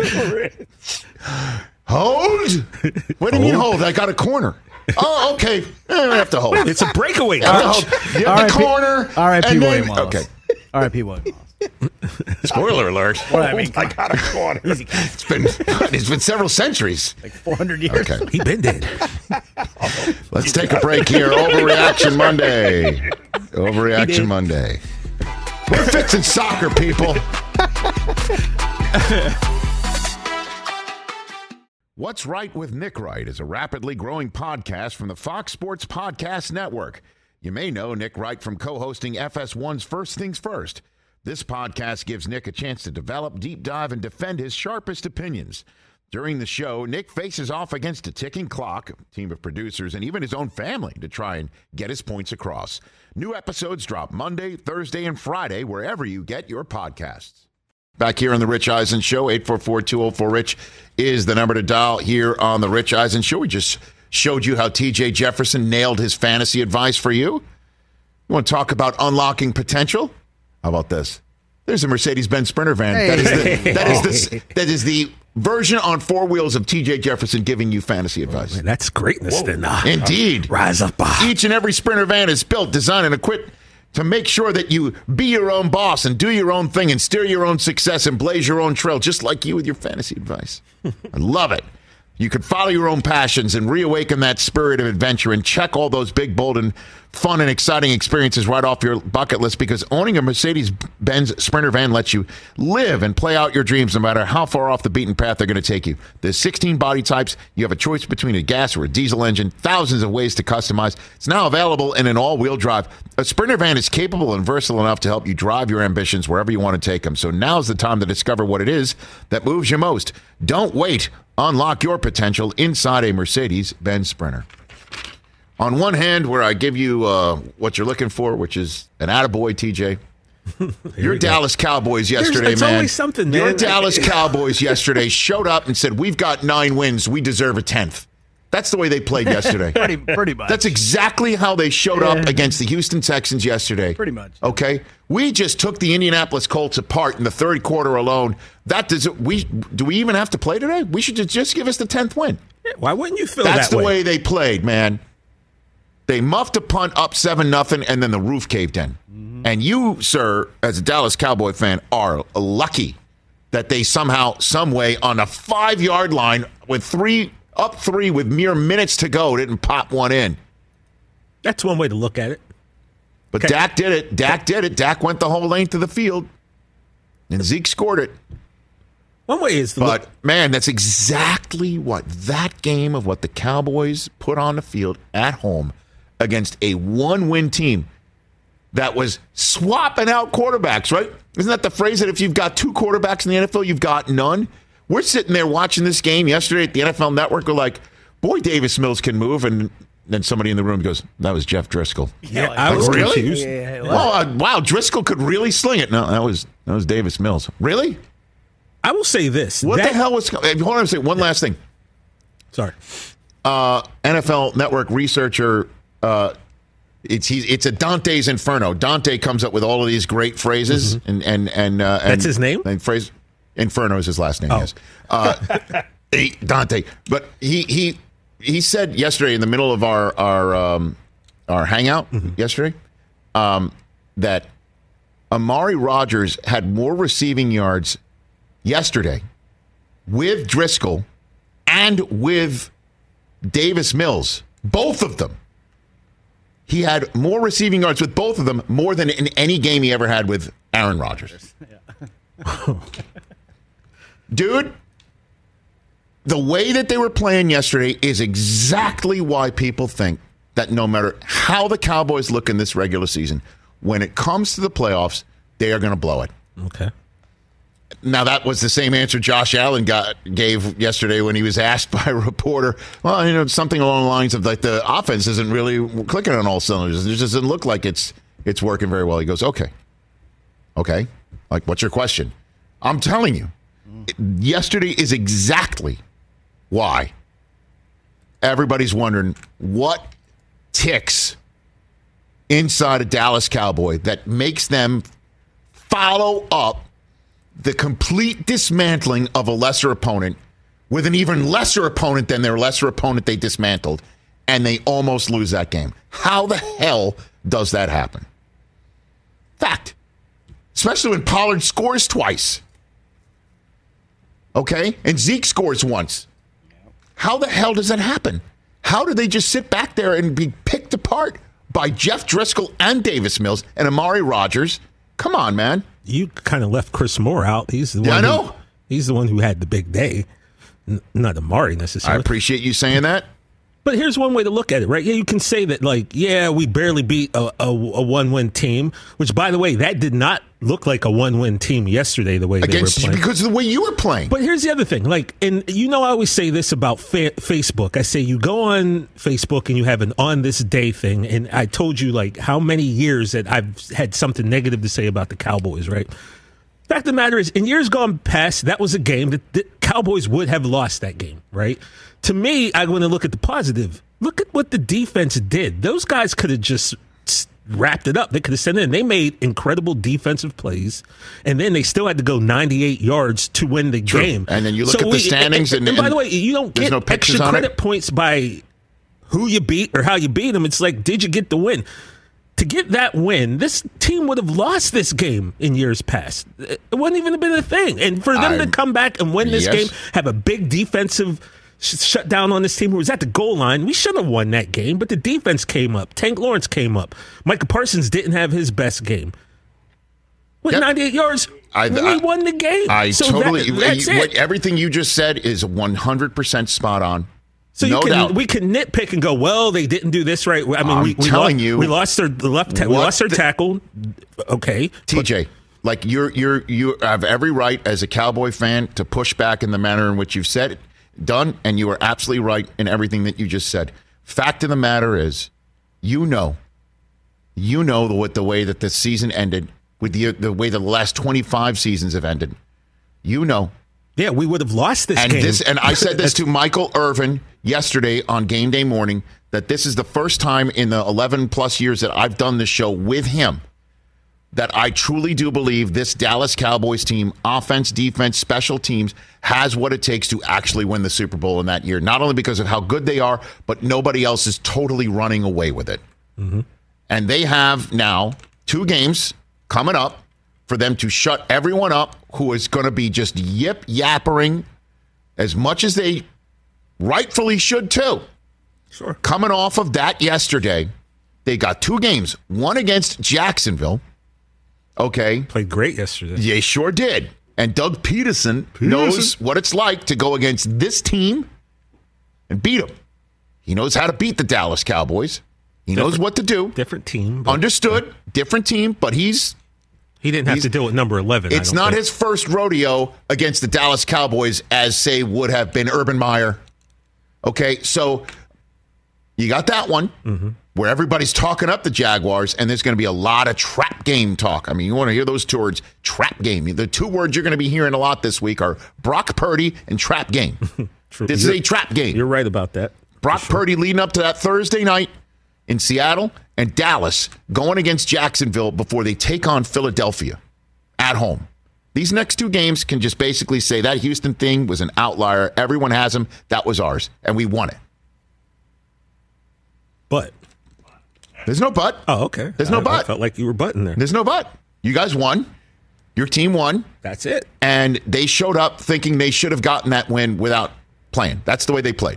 [SPEAKER 2] Hold? What do you mean hold? I got a corner. Oh, okay. Eh, I have to hold.
[SPEAKER 3] It's a breakaway.
[SPEAKER 2] I have to
[SPEAKER 3] coach.
[SPEAKER 2] hold. You
[SPEAKER 5] R
[SPEAKER 2] have
[SPEAKER 5] I
[SPEAKER 2] the
[SPEAKER 5] P
[SPEAKER 2] corner.
[SPEAKER 5] R I P
[SPEAKER 2] and then-
[SPEAKER 5] William Wallace.
[SPEAKER 2] Okay.
[SPEAKER 5] R I P William Wallace.
[SPEAKER 2] Spoiler alert.
[SPEAKER 5] What I mean,
[SPEAKER 6] I got a corner.
[SPEAKER 2] It's been it's been several centuries.
[SPEAKER 5] like four hundred years.
[SPEAKER 2] Okay.
[SPEAKER 3] He been dead.
[SPEAKER 2] Let's take a break here. Overreaction Monday. Overreaction Monday. We're fixing soccer, people. What's Right with Nick Wright is a rapidly growing podcast from the Fox Sports Podcast Network. You may know Nick Wright from co-hosting F S one's First Things First. This podcast gives Nick a chance to develop, deep dive, and defend his sharpest opinions. During the show, Nick faces off against a ticking clock, a team of producers, and even his own family to try and get his points across. New episodes drop Monday, Thursday, and Friday, wherever you get your podcasts. Back here on the Rich Eisen Show, eight four four, two oh four, RICH is the number to dial here on the Rich Eisen Show. We just showed you how T J Jefferson nailed his fantasy advice for you. You want to talk about unlocking potential? How about this? There's a Mercedes-Benz Sprinter van. That is the, that is the, that is the version on four wheels of T J Jefferson giving you fantasy advice.
[SPEAKER 3] Man, that's greatness. Then uh,
[SPEAKER 2] Indeed.
[SPEAKER 3] rise up. Uh,
[SPEAKER 2] Each and every Sprinter van is built, designed, and equipped to make sure that you be your own boss and do your own thing and steer your own success and blaze your own trail, just like you with your fantasy advice. I love it. You can follow your own passions and reawaken that spirit of adventure and check all those big, bold, and fun and exciting experiences right off your bucket list, because owning a Mercedes-Benz Sprinter van lets you live and play out your dreams no matter how far off the beaten path they're going to take you. There's sixteen body types. You have a choice between a gas or a diesel engine, thousands of ways to customize. It's now available in an all-wheel drive. A Sprinter van is capable and versatile enough to help you drive your ambitions wherever you want to take them. So now's the time to discover what it is that moves you most. Don't wait. Unlock your potential inside a Mercedes-Benz Sprinter. On one hand, where I give you uh, what you're looking for, which is an attaboy, T J. Your Dallas Cowboys yesterday,
[SPEAKER 3] it's
[SPEAKER 2] man.
[SPEAKER 3] always something, man.
[SPEAKER 2] Your Dallas Cowboys yesterday showed up and said, "We've got nine wins. We deserve a tenth." That's the way they played yesterday.
[SPEAKER 5] Pretty, pretty much.
[SPEAKER 2] That's exactly how they showed up against the Houston Texans yesterday.
[SPEAKER 5] Pretty much.
[SPEAKER 2] Okay, we just took the Indianapolis Colts apart in the third quarter alone. That does we do we even have to play today? We should just give us the tenth win.
[SPEAKER 3] why wouldn't you feel
[SPEAKER 2] That's
[SPEAKER 3] that
[SPEAKER 2] the way they played, man. They muffed a punt up seven nothing, and then the roof caved in. Mm-hmm. And you, sir, as a Dallas Cowboy fan, are lucky that they somehow, some way, on a five yard line with three up three with mere minutes to go, didn't pop one in.
[SPEAKER 3] That's one way to look at it.
[SPEAKER 2] But
[SPEAKER 3] Okay.
[SPEAKER 2] Dak did it. Dak did it. Dak went the whole length of the field, and Zeke scored it.
[SPEAKER 3] One way is to
[SPEAKER 2] But,
[SPEAKER 3] look.
[SPEAKER 2] man, that's exactly what that game of what the Cowboys put on the field at home against a one-win team that was swapping out quarterbacks, right? Isn't that the phrase that if you've got two quarterbacks in the N F L, you've got none? We're sitting there watching this game yesterday at the N F L Network. We're like, boy, Davis Mills can move. And then somebody in the room goes, that was Jeff Driscoll.
[SPEAKER 3] Yeah,
[SPEAKER 5] like-
[SPEAKER 3] I was
[SPEAKER 2] Really?
[SPEAKER 3] confused.
[SPEAKER 5] Yeah, yeah,
[SPEAKER 2] Oh, uh, wow, Driscoll could really sling it. No, that was that was Davis Mills. Really?
[SPEAKER 3] I will say this.
[SPEAKER 2] What
[SPEAKER 3] that,
[SPEAKER 2] the hell was... Hold on a second. One last thing.
[SPEAKER 3] Sorry.
[SPEAKER 2] Uh, N F L Network researcher uh, It's he's, it's a Dante's Inferno. Dante comes up with all of these great phrases, mm-hmm. and and and, uh, and
[SPEAKER 3] that's his name.
[SPEAKER 2] And phrase Inferno is his last name.
[SPEAKER 3] Oh.
[SPEAKER 2] Yes, uh, Dante. But he he he said yesterday in the middle of our our um, our hangout mm-hmm. yesterday um, that Amari Rodgers had more receiving yards yesterday with Driscoll and with Davis Mills, both of them. He had more receiving yards with both of them, more than in any game he ever had with Aaron Rodgers. Yeah. Dude, the way that they were playing yesterday is exactly why people think that no matter how the Cowboys look in this regular season, when it comes to the playoffs, they are going to blow it.
[SPEAKER 3] Okay.
[SPEAKER 2] Now, that was the same answer Josh Allen got gave yesterday when he was asked by a reporter, well, you know, something along the lines of like the offense isn't really clicking on all cylinders. It just doesn't look like it's it's working very well. He goes, okay. Okay. Like, what's your question? I'm telling you, yesterday is exactly why everybody's wondering what ticks inside a Dallas Cowboy that makes them follow up the complete dismantling of a lesser opponent with an even lesser opponent than their lesser opponent they dismantled, and they almost lose that game. How the hell does that happen? Fact. Especially when Pollard scores twice. Okay? And Zeke scores once. How the hell does that happen? How do they just sit back there and be picked apart by Jeff Driscoll and Davis Mills and Amari Rodgers? Come on, man.
[SPEAKER 3] You kind of left Chris Moore out. He's the one.
[SPEAKER 2] Yeah, I know.
[SPEAKER 3] Who, he's the one who had the big day, N- not Amari necessarily.
[SPEAKER 2] I appreciate you saying that.
[SPEAKER 3] But here's one way to look at it, right? Yeah, you can say that, like, yeah, we barely beat a, a, a one-win team, which, by the way, that did not look like a one-win team yesterday, the way
[SPEAKER 2] Against,
[SPEAKER 3] they were playing.
[SPEAKER 2] Because of the way you were playing.
[SPEAKER 3] But here's the other thing. Like, and you know I always say this about fa- Facebook. I say you go on Facebook and you have an on this day thing, and I told you, like, how many years that I've had something negative to say about the Cowboys, right? Fact of the matter is, in years gone past, that was a game that the Cowboys would have lost that game, right? To me, I want to look at the positive. Look at what the defense did. Those guys could have just wrapped it up. They could have sent in. They made incredible defensive plays, and then they still had to go ninety-eight yards to win the
[SPEAKER 2] True.
[SPEAKER 3] game.
[SPEAKER 2] And then you look
[SPEAKER 3] so
[SPEAKER 2] at the
[SPEAKER 3] we,
[SPEAKER 2] standings.
[SPEAKER 3] And, and,
[SPEAKER 2] and,
[SPEAKER 3] and by the way, you don't get
[SPEAKER 2] no
[SPEAKER 3] extra credit points by who you beat or how you beat them. It's like, did you get the win? To get that win, this team would have lost this game in years past. It wouldn't even have been a thing. And for them
[SPEAKER 2] I,
[SPEAKER 3] to come back and win this
[SPEAKER 2] yes.
[SPEAKER 3] game, have a big defensive sh- shut down on this team who was at the goal line, we should have won that game, but the defense came up. Tank Lawrence came up. Micah Parsons didn't have his best game. With yep. ninety-eight yards, I, we I, won the game.
[SPEAKER 2] I
[SPEAKER 3] so
[SPEAKER 2] totally,
[SPEAKER 3] that, that's
[SPEAKER 2] what,
[SPEAKER 3] it.
[SPEAKER 2] Everything you just said is one hundred percent spot on.
[SPEAKER 3] So
[SPEAKER 2] no
[SPEAKER 3] you can,
[SPEAKER 2] doubt.
[SPEAKER 3] we can nitpick and go, well, they didn't do this right. I mean,
[SPEAKER 2] I'm
[SPEAKER 3] we, we
[SPEAKER 2] telling
[SPEAKER 3] lost,
[SPEAKER 2] you,
[SPEAKER 3] we lost their left, ta- we lost their
[SPEAKER 2] the,
[SPEAKER 3] tackle. Okay,
[SPEAKER 2] T J, but, like you're you're you have every right as a Cowboy fan to push back in the manner in which you've said it, done, and you are absolutely right in everything that you just said. Fact of the matter is, you know, you know the, what the way that this season ended with the the way the last twenty-five seasons have ended. You know.
[SPEAKER 3] Yeah, we would have lost this
[SPEAKER 2] and
[SPEAKER 3] game.
[SPEAKER 2] This, and I said this to Michael Irvin yesterday on game day morning, that this is the first time in the eleven plus years that I've done this show with him that I truly do believe this Dallas Cowboys team, offense, defense, special teams, has what it takes to actually win the Super Bowl in that year. Not only because of how good they are, but nobody else is totally running away with it. Mm-hmm. And they have now two games coming up for them to shut everyone up who is going to be just yip-yappering as much as they rightfully should, too.
[SPEAKER 3] Sure.
[SPEAKER 2] Coming off of that yesterday, they got two games. One against Jacksonville. Okay.
[SPEAKER 3] Played great yesterday.
[SPEAKER 2] They sure did. And Doug Peterson, Peterson knows what it's like to go against this team and beat them. He knows how to beat the Dallas Cowboys. He different, knows what to do.
[SPEAKER 3] Different team.
[SPEAKER 2] But, Understood. Uh, different team, but he's...
[SPEAKER 3] He didn't have to deal with number eleven.
[SPEAKER 2] It's not
[SPEAKER 3] think.
[SPEAKER 2] his first rodeo against the Dallas Cowboys, as, say, would have been Urban Meyer. Okay, so you got that one mm-hmm. where everybody's talking up the Jaguars, and there's going to be a lot of trap game talk. I mean, you want to hear those two words, trap game. The two words you're going to be hearing a lot this week are Brock Purdy and trap game. This is a trap game.
[SPEAKER 3] You're right about that.
[SPEAKER 2] Brock sure. Purdy leading up to that Thursday night in Seattle and Dallas going against Jacksonville before they take on Philadelphia at home. These next two games can just basically say that Houston thing was an outlier. Everyone has them. That was ours, and we won it.
[SPEAKER 3] But
[SPEAKER 2] there's no but.
[SPEAKER 3] Oh, okay.
[SPEAKER 2] There's no
[SPEAKER 3] I,
[SPEAKER 2] but.
[SPEAKER 3] I felt like you were butting there.
[SPEAKER 2] There's no but. You guys won. Your team won.
[SPEAKER 3] That's it.
[SPEAKER 2] And they showed up thinking they should have gotten that win without playing. That's the way they played.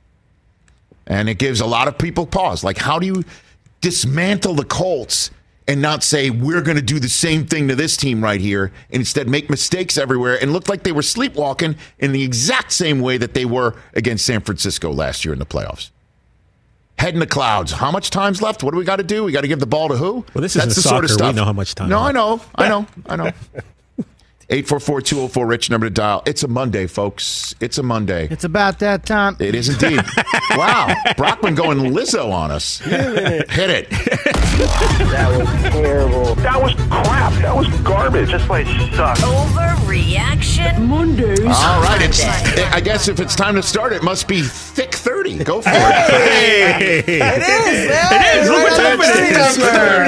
[SPEAKER 2] And it gives a lot of people pause. Like, how do you dismantle the Colts and not say, we're going to do the same thing to this team right here, and instead make mistakes everywhere and look like they were sleepwalking in the exact same way that they were against San Francisco last year in the playoffs? Head in the clouds. How much time's left? What do we got to do? We got to give the ball to who?
[SPEAKER 3] Well, this
[SPEAKER 2] That's
[SPEAKER 3] isn't
[SPEAKER 2] the
[SPEAKER 3] soccer.
[SPEAKER 2] sort of stuff.
[SPEAKER 3] We know how much time.
[SPEAKER 2] No,
[SPEAKER 3] left.
[SPEAKER 2] I know. I know. I know. eight four four, two oh four, RICH, number to dial. It's a Monday, folks. It's a Monday.
[SPEAKER 5] It's about that time.
[SPEAKER 2] It is indeed. Wow. Brockman going Lizzo on us. Hit it.
[SPEAKER 9] That was terrible. That was crap. That was garbage. This place sucks.
[SPEAKER 1] Overreaction Mondays.
[SPEAKER 2] All right. It's. I guess if it's time to start, it must be thick thirty. Go for it.
[SPEAKER 3] Hey.
[SPEAKER 5] It is. Yeah.
[SPEAKER 3] It is. Look what time it is.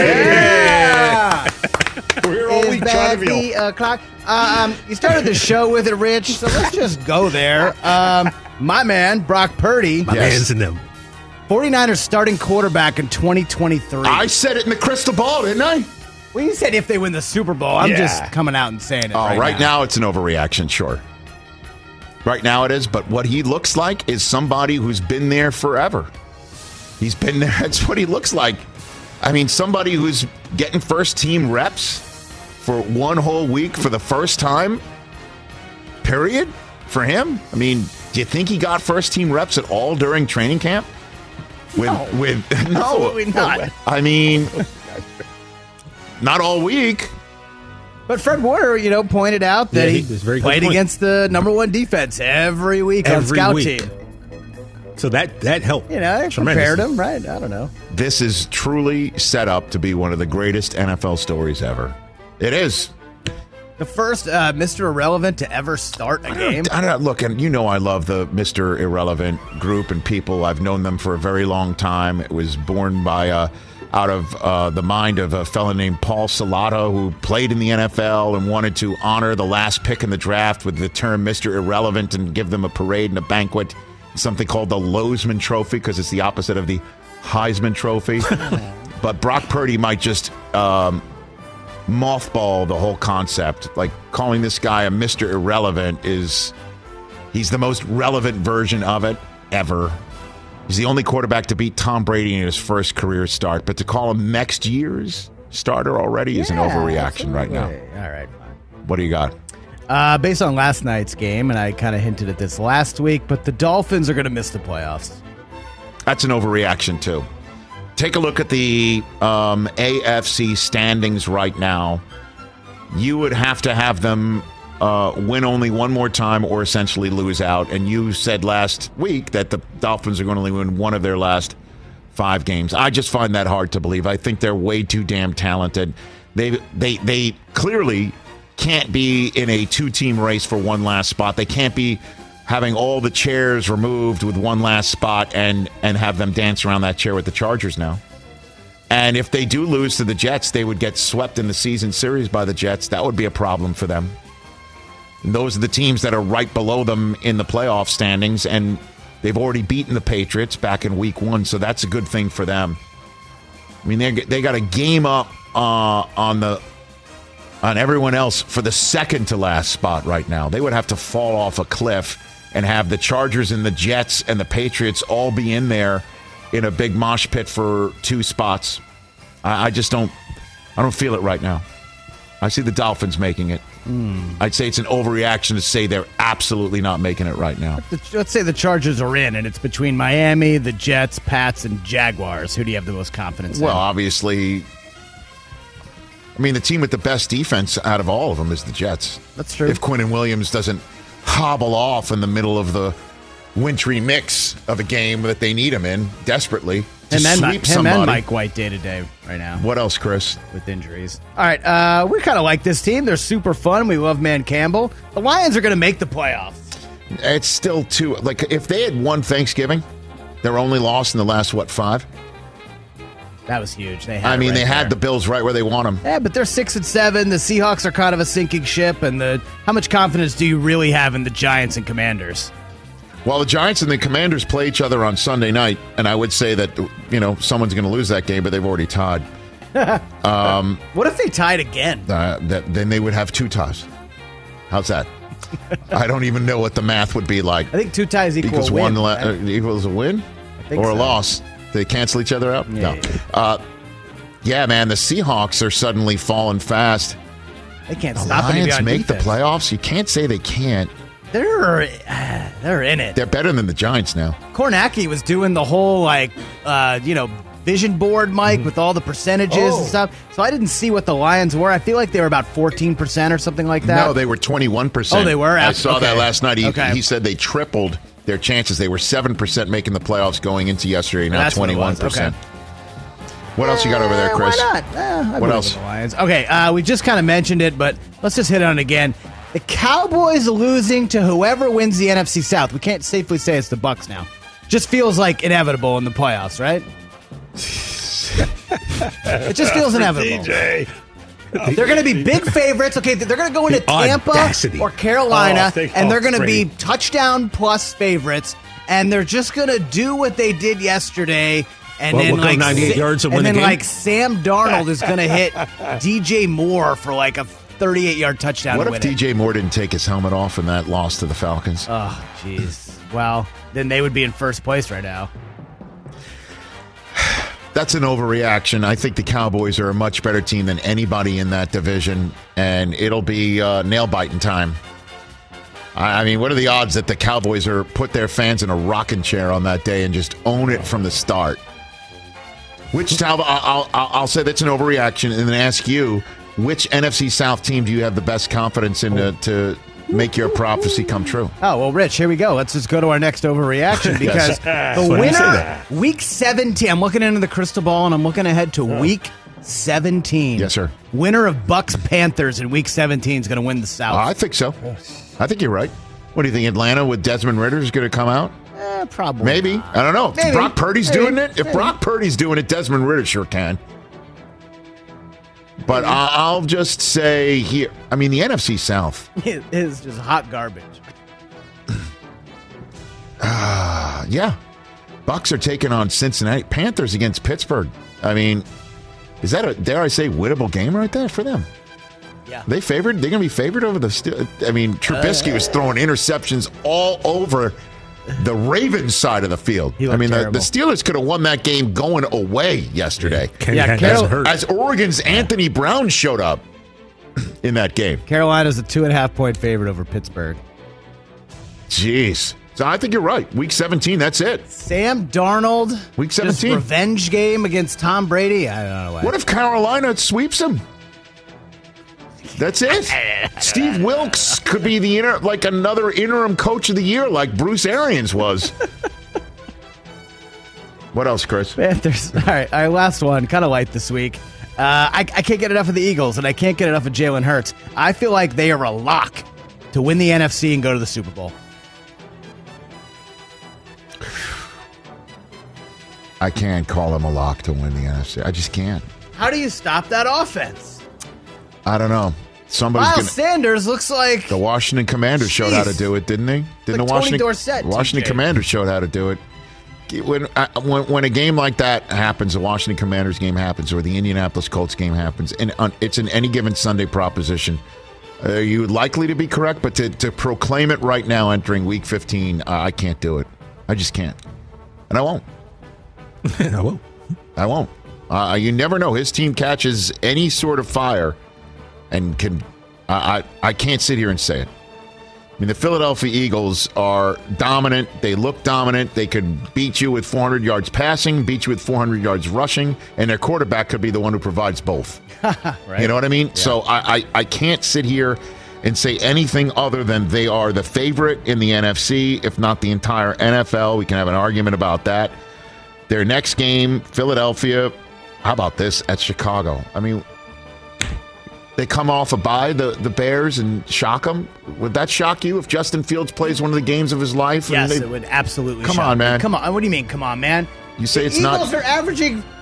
[SPEAKER 5] Yeah.
[SPEAKER 6] We're all
[SPEAKER 5] Is
[SPEAKER 6] week
[SPEAKER 5] that
[SPEAKER 6] trying to
[SPEAKER 5] the
[SPEAKER 6] feel.
[SPEAKER 5] uh, clock? Uh, um, you started the show with it, Rich, so let's just go there. Um, my man, Brock Purdy,
[SPEAKER 3] My
[SPEAKER 2] Yes.
[SPEAKER 3] man's in them.
[SPEAKER 5] 49ers starting quarterback in twenty twenty-three.
[SPEAKER 2] I said it in the crystal ball, didn't I?
[SPEAKER 5] well, you said if they win the Super Bowl. I'm
[SPEAKER 6] Yeah.
[SPEAKER 5] just coming out and saying it
[SPEAKER 2] Oh,
[SPEAKER 5] right,
[SPEAKER 2] right now it's an overreaction, sure. Right now it is, but what he looks like is somebody who's been there forever. He's been there. That's what he looks like. I mean, somebody who's getting first team reps for one whole week for the first time, period, for him. I mean, do you think he got first team reps at all during training camp? With,
[SPEAKER 5] No.
[SPEAKER 2] with no,
[SPEAKER 5] Absolutely not.
[SPEAKER 2] I mean, not all week.
[SPEAKER 5] But Fred Warner, you know, pointed out that
[SPEAKER 3] Yeah,
[SPEAKER 5] he,
[SPEAKER 3] he was very good
[SPEAKER 5] played
[SPEAKER 3] point.
[SPEAKER 5] against the number one defense every week
[SPEAKER 3] Every
[SPEAKER 5] on Scout
[SPEAKER 3] week.
[SPEAKER 5] Team.
[SPEAKER 3] So that that helped.
[SPEAKER 5] You know, they compared him, right? I don't know.
[SPEAKER 2] This is truly set up to be one of the greatest N F L stories ever. It is.
[SPEAKER 5] The first uh, Mister Irrelevant to ever start a game.
[SPEAKER 2] I don't look, and you know I love the Mister Irrelevant group and people. I've known them for a very long time. It was born by uh, out of uh, the mind of a fellow named Paul Salato, who played in the N F L and wanted to honor the last pick in the draft with the term Mister Irrelevant and give them a parade and a banquet. Something called the Lozman Trophy, because it's the opposite of the Heisman Trophy. But Brock Purdy might just um, mothball the whole concept. Like, calling this guy a Mister Irrelevant is, he's the most relevant version of it ever. He's the only quarterback to beat Tom Brady in his first career start. But to call him next year's starter already is an
[SPEAKER 5] Yeah,
[SPEAKER 2] overreaction right now.
[SPEAKER 5] absolutely. All right, fine.
[SPEAKER 2] What do you got?
[SPEAKER 5] Uh, based on last night's game, and I kind of hinted at this last week, but the Dolphins are going to miss the playoffs.
[SPEAKER 2] That's an overreaction, too. Take a look at the um, A F C standings right now. You would have to have them uh, win only one more time or essentially lose out. And you said last week that the Dolphins are going to only win one of their last five games. I just find that hard to believe. I think they're way too damn talented. They they they clearly can't be in a two-team race for one last spot. They can't be having all the chairs removed with one last spot and and have them dance around that chair with the Chargers now. And if they do lose to the Jets, they would get swept in the season series by the Jets. That would be a problem for them. And those are the teams that are right below them in the playoff standings, and they've already beaten the Patriots back in week one, so that's a good thing for them. I mean, they they got a game up uh, on the on everyone else for the second to last spot right now. They would have to fall off a cliff and have the Chargers and the Jets and the Patriots all be in there in a big mosh pit for two spots. I, I just don't I don't feel it right now. I see the Dolphins making it. Mm. I'd say it's an overreaction to say they're absolutely not making it right now.
[SPEAKER 5] Let's say the Chargers are in, and it's between Miami, the Jets, Pats, and Jaguars. Who do you have the most confidence
[SPEAKER 2] Well,
[SPEAKER 5] in?
[SPEAKER 2] obviously, I mean, the team with the best defense out of all of them is the Jets.
[SPEAKER 5] That's true.
[SPEAKER 2] If Quinnen Williams doesn't hobble off in the middle of the wintry mix of a game that they need him in desperately to
[SPEAKER 5] him and,
[SPEAKER 2] sweep
[SPEAKER 5] him
[SPEAKER 2] somebody.
[SPEAKER 5] and Mike White day to day right now.
[SPEAKER 2] What else, Chris?
[SPEAKER 5] With injuries. All right, uh, we kind of like this team. They're super fun. We love Man Campbell. The Lions are going to make the playoffs.
[SPEAKER 2] It's still too, like, if they had won Thanksgiving, their only loss in the last, what, five?
[SPEAKER 5] That was huge. They had
[SPEAKER 2] I mean,
[SPEAKER 5] it right
[SPEAKER 2] they had
[SPEAKER 5] there.
[SPEAKER 2] the Bills right where they want them.
[SPEAKER 5] Yeah, but they're six and seven. The Seahawks are kind of a sinking ship. And the how much confidence do you really have in the Giants and Commanders?
[SPEAKER 2] Well, the Giants and the Commanders play each other on Sunday night, and I would say that, you know, someone's going to lose that game, but they've already tied. um,
[SPEAKER 5] what if they tied again?
[SPEAKER 2] Uh, that, then they would have two ties. How's that? I don't even know what the math would be like.
[SPEAKER 5] I think two ties equal
[SPEAKER 2] equals
[SPEAKER 5] a win.
[SPEAKER 2] one la-
[SPEAKER 5] right?
[SPEAKER 2] uh, equals a win
[SPEAKER 5] think
[SPEAKER 2] or a
[SPEAKER 5] so.
[SPEAKER 2] loss. Do they cancel each other out?
[SPEAKER 5] Yeah,
[SPEAKER 2] no.
[SPEAKER 5] yeah.
[SPEAKER 2] Uh, yeah, man, the Seahawks are suddenly falling fast.
[SPEAKER 5] They can't
[SPEAKER 2] The
[SPEAKER 5] stop anybody
[SPEAKER 2] Lions
[SPEAKER 5] on
[SPEAKER 2] make
[SPEAKER 5] defense.
[SPEAKER 2] the playoffs. You can't say they can't.
[SPEAKER 5] They're uh, they're in it.
[SPEAKER 2] They're better than the Giants now.
[SPEAKER 5] Kornacki was doing the whole like uh, you know vision board, Mike,
[SPEAKER 2] Mm-hmm.
[SPEAKER 5] with all the percentages
[SPEAKER 6] Oh.
[SPEAKER 5] and stuff. So I didn't see what the Lions were. I feel like they were about fourteen percent or something like that.
[SPEAKER 2] No, they were twenty-one percent.
[SPEAKER 5] Oh, they were?
[SPEAKER 2] I saw
[SPEAKER 5] Okay.
[SPEAKER 2] that last night. He,
[SPEAKER 5] Okay.
[SPEAKER 2] he said they tripled their chances. They were seven percent making the playoffs going into yesterday, now
[SPEAKER 5] That's what it
[SPEAKER 2] twenty-one
[SPEAKER 5] was.
[SPEAKER 2] percent.
[SPEAKER 5] Okay.
[SPEAKER 2] What else you got over there,
[SPEAKER 5] Eh,
[SPEAKER 2] Chris?
[SPEAKER 5] Why not? Eh, I
[SPEAKER 2] What
[SPEAKER 5] believe
[SPEAKER 2] else?
[SPEAKER 5] in the Lions. Okay, uh, we just kind of mentioned it, but let's just hit on it again. The Cowboys losing to whoever wins the N F C South. We can't safely say it's the Bucs now. Just feels like inevitable in the playoffs, right? It just feels inevitable.
[SPEAKER 6] D J.
[SPEAKER 5] They're going to be big favorites. Okay, they're going to go into
[SPEAKER 3] The
[SPEAKER 5] Tampa
[SPEAKER 3] audacity.
[SPEAKER 5] or Carolina,
[SPEAKER 6] Oh, they-
[SPEAKER 5] and they're
[SPEAKER 6] oh,
[SPEAKER 5] going to be
[SPEAKER 6] great.
[SPEAKER 5] touchdown plus favorites, and they're just going to do what they did yesterday. And
[SPEAKER 3] Well,
[SPEAKER 5] then,
[SPEAKER 3] we'll go
[SPEAKER 5] like,
[SPEAKER 3] ninety-eight
[SPEAKER 5] Sa-
[SPEAKER 3] yards and
[SPEAKER 5] and
[SPEAKER 3] win the
[SPEAKER 5] then
[SPEAKER 3] game?
[SPEAKER 5] like Sam Darnold is going to hit D J Moore for like a thirty-eight yard touchdown.
[SPEAKER 2] What
[SPEAKER 5] to
[SPEAKER 2] if
[SPEAKER 5] win
[SPEAKER 2] D
[SPEAKER 5] it.
[SPEAKER 2] J Moore didn't take his helmet off in that loss to the Falcons?
[SPEAKER 5] Oh, jeez. Well, then they would be in first place right now.
[SPEAKER 2] That's an overreaction. I think the Cowboys are a much better team than anybody in that division, and it'll be uh, nail-biting time. I I mean, what are the odds that the Cowboys are put their fans in a rocking chair on that day and just own it from the start? Which I'll, I'll, I'll, I'll say that's an overreaction, and then ask you, which N F C South team do you have the best confidence in to, to make your prophecy come true?
[SPEAKER 5] Oh, well, Rich, here we go. Let's just go to our next overreaction because
[SPEAKER 6] Yes.
[SPEAKER 5] the
[SPEAKER 6] Why do you say
[SPEAKER 5] winner,
[SPEAKER 6] that?
[SPEAKER 5] week seventeen, I'm looking into the crystal ball and I'm looking ahead to week seventeen.
[SPEAKER 2] Yes, sir.
[SPEAKER 5] Winner of Bucks Panthers in week seventeen is going to win the South.
[SPEAKER 2] Uh, I think so. I think you're right. What do you think, Atlanta with Desmond Ritter is going to come out?
[SPEAKER 5] Eh, probably.
[SPEAKER 2] Maybe.
[SPEAKER 5] not.
[SPEAKER 2] I don't know. If
[SPEAKER 5] Maybe.
[SPEAKER 2] Brock Purdy's
[SPEAKER 5] Maybe.
[SPEAKER 2] doing it, if
[SPEAKER 5] Maybe.
[SPEAKER 2] Brock Purdy's doing it, Desmond Ritter sure can. But I- I'll just say here, I mean, the N F C South,
[SPEAKER 5] It is just hot garbage.
[SPEAKER 2] uh, yeah. Bucks are taking on Cincinnati. Panthers against Pittsburgh. I mean, is that a, dare I say, winnable game right there for them?
[SPEAKER 5] Yeah.
[SPEAKER 2] They favored? They're going to be favored over the. Ste- I mean, Trubisky was throwing interceptions all over the Ravens side of the field.
[SPEAKER 5] He
[SPEAKER 2] I
[SPEAKER 5] looked
[SPEAKER 2] mean, the, the
[SPEAKER 5] terrible.
[SPEAKER 2] Steelers could have won that game going away yesterday.
[SPEAKER 3] Kenny
[SPEAKER 5] Yeah,
[SPEAKER 3] yeah,
[SPEAKER 5] Carol-
[SPEAKER 3] hurt.
[SPEAKER 2] As Oregon's Anthony Brown showed up in that game.
[SPEAKER 5] Carolina's a two and a half point favorite over Pittsburgh.
[SPEAKER 2] Jeez. So I think you're right. Week seventeen, that's it.
[SPEAKER 5] Sam Darnold.
[SPEAKER 2] Week
[SPEAKER 5] just
[SPEAKER 2] seventeen.
[SPEAKER 5] revenge game against Tom Brady. I don't know why.
[SPEAKER 2] What if Carolina sweeps them? That's it. Steve Wilkes could be the inter- like another interim coach of the year, like Bruce Arians was. What else, Chris?
[SPEAKER 5] Panthers. All right, all right, last one. Kind of light this week. Uh, I, I can't get enough of the Eagles, and I can't get enough of Jalen Hurts. I feel like they are a lock to win the N F C and go to the Super Bowl.
[SPEAKER 2] I can't call them a lock to win the N F C. I just can't.
[SPEAKER 5] How do you stop that offense?
[SPEAKER 2] I don't know. Somebody's
[SPEAKER 5] Miles
[SPEAKER 2] going to.
[SPEAKER 5] Sanders looks like
[SPEAKER 2] The Washington Commanders showed how to
[SPEAKER 5] Jeez.
[SPEAKER 2] do it, didn't they? Didn't
[SPEAKER 5] Like
[SPEAKER 2] the
[SPEAKER 5] Tony
[SPEAKER 2] Washington
[SPEAKER 5] Dorsett,
[SPEAKER 2] Washington
[SPEAKER 5] T J.
[SPEAKER 2] Commanders showed how to do it? When, uh, when when a game like that happens, the Washington Commanders game happens, or the Indianapolis Colts game happens, and on, it's an any given Sunday proposition. Are you likely to be correct? But to, to proclaim it right now, entering Week fifteen, uh, I can't do it. I just can't, and I won't.
[SPEAKER 3] I will.
[SPEAKER 2] I won't. Uh, you never know. His team catches any sort of fire, and can. I, I I can't sit here and say it. I mean, the Philadelphia Eagles are dominant. They look dominant. They could beat you with four hundred yards passing, beat you with four hundred yards rushing, and their quarterback could be the one who provides both.
[SPEAKER 5] right.
[SPEAKER 2] You know what I mean? So I, I, I can't sit here and say anything other than they are the favorite in the N F C, if not the entire N F L. We can have an argument about that. Their next game, Philadelphia. How about this at Chicago? I mean, they come off a bye, the, the Bears, and shock them. Would that shock you if Justin Fields plays one of the games of his life? and
[SPEAKER 5] Yes,
[SPEAKER 2] they-
[SPEAKER 5] it would absolutely.
[SPEAKER 2] Come
[SPEAKER 5] shock
[SPEAKER 2] on,
[SPEAKER 5] me.
[SPEAKER 2] man.
[SPEAKER 5] Come on. What do you mean? Come on, man.
[SPEAKER 2] You say
[SPEAKER 5] the
[SPEAKER 2] it's
[SPEAKER 5] Eagles
[SPEAKER 2] not-
[SPEAKER 5] are averaging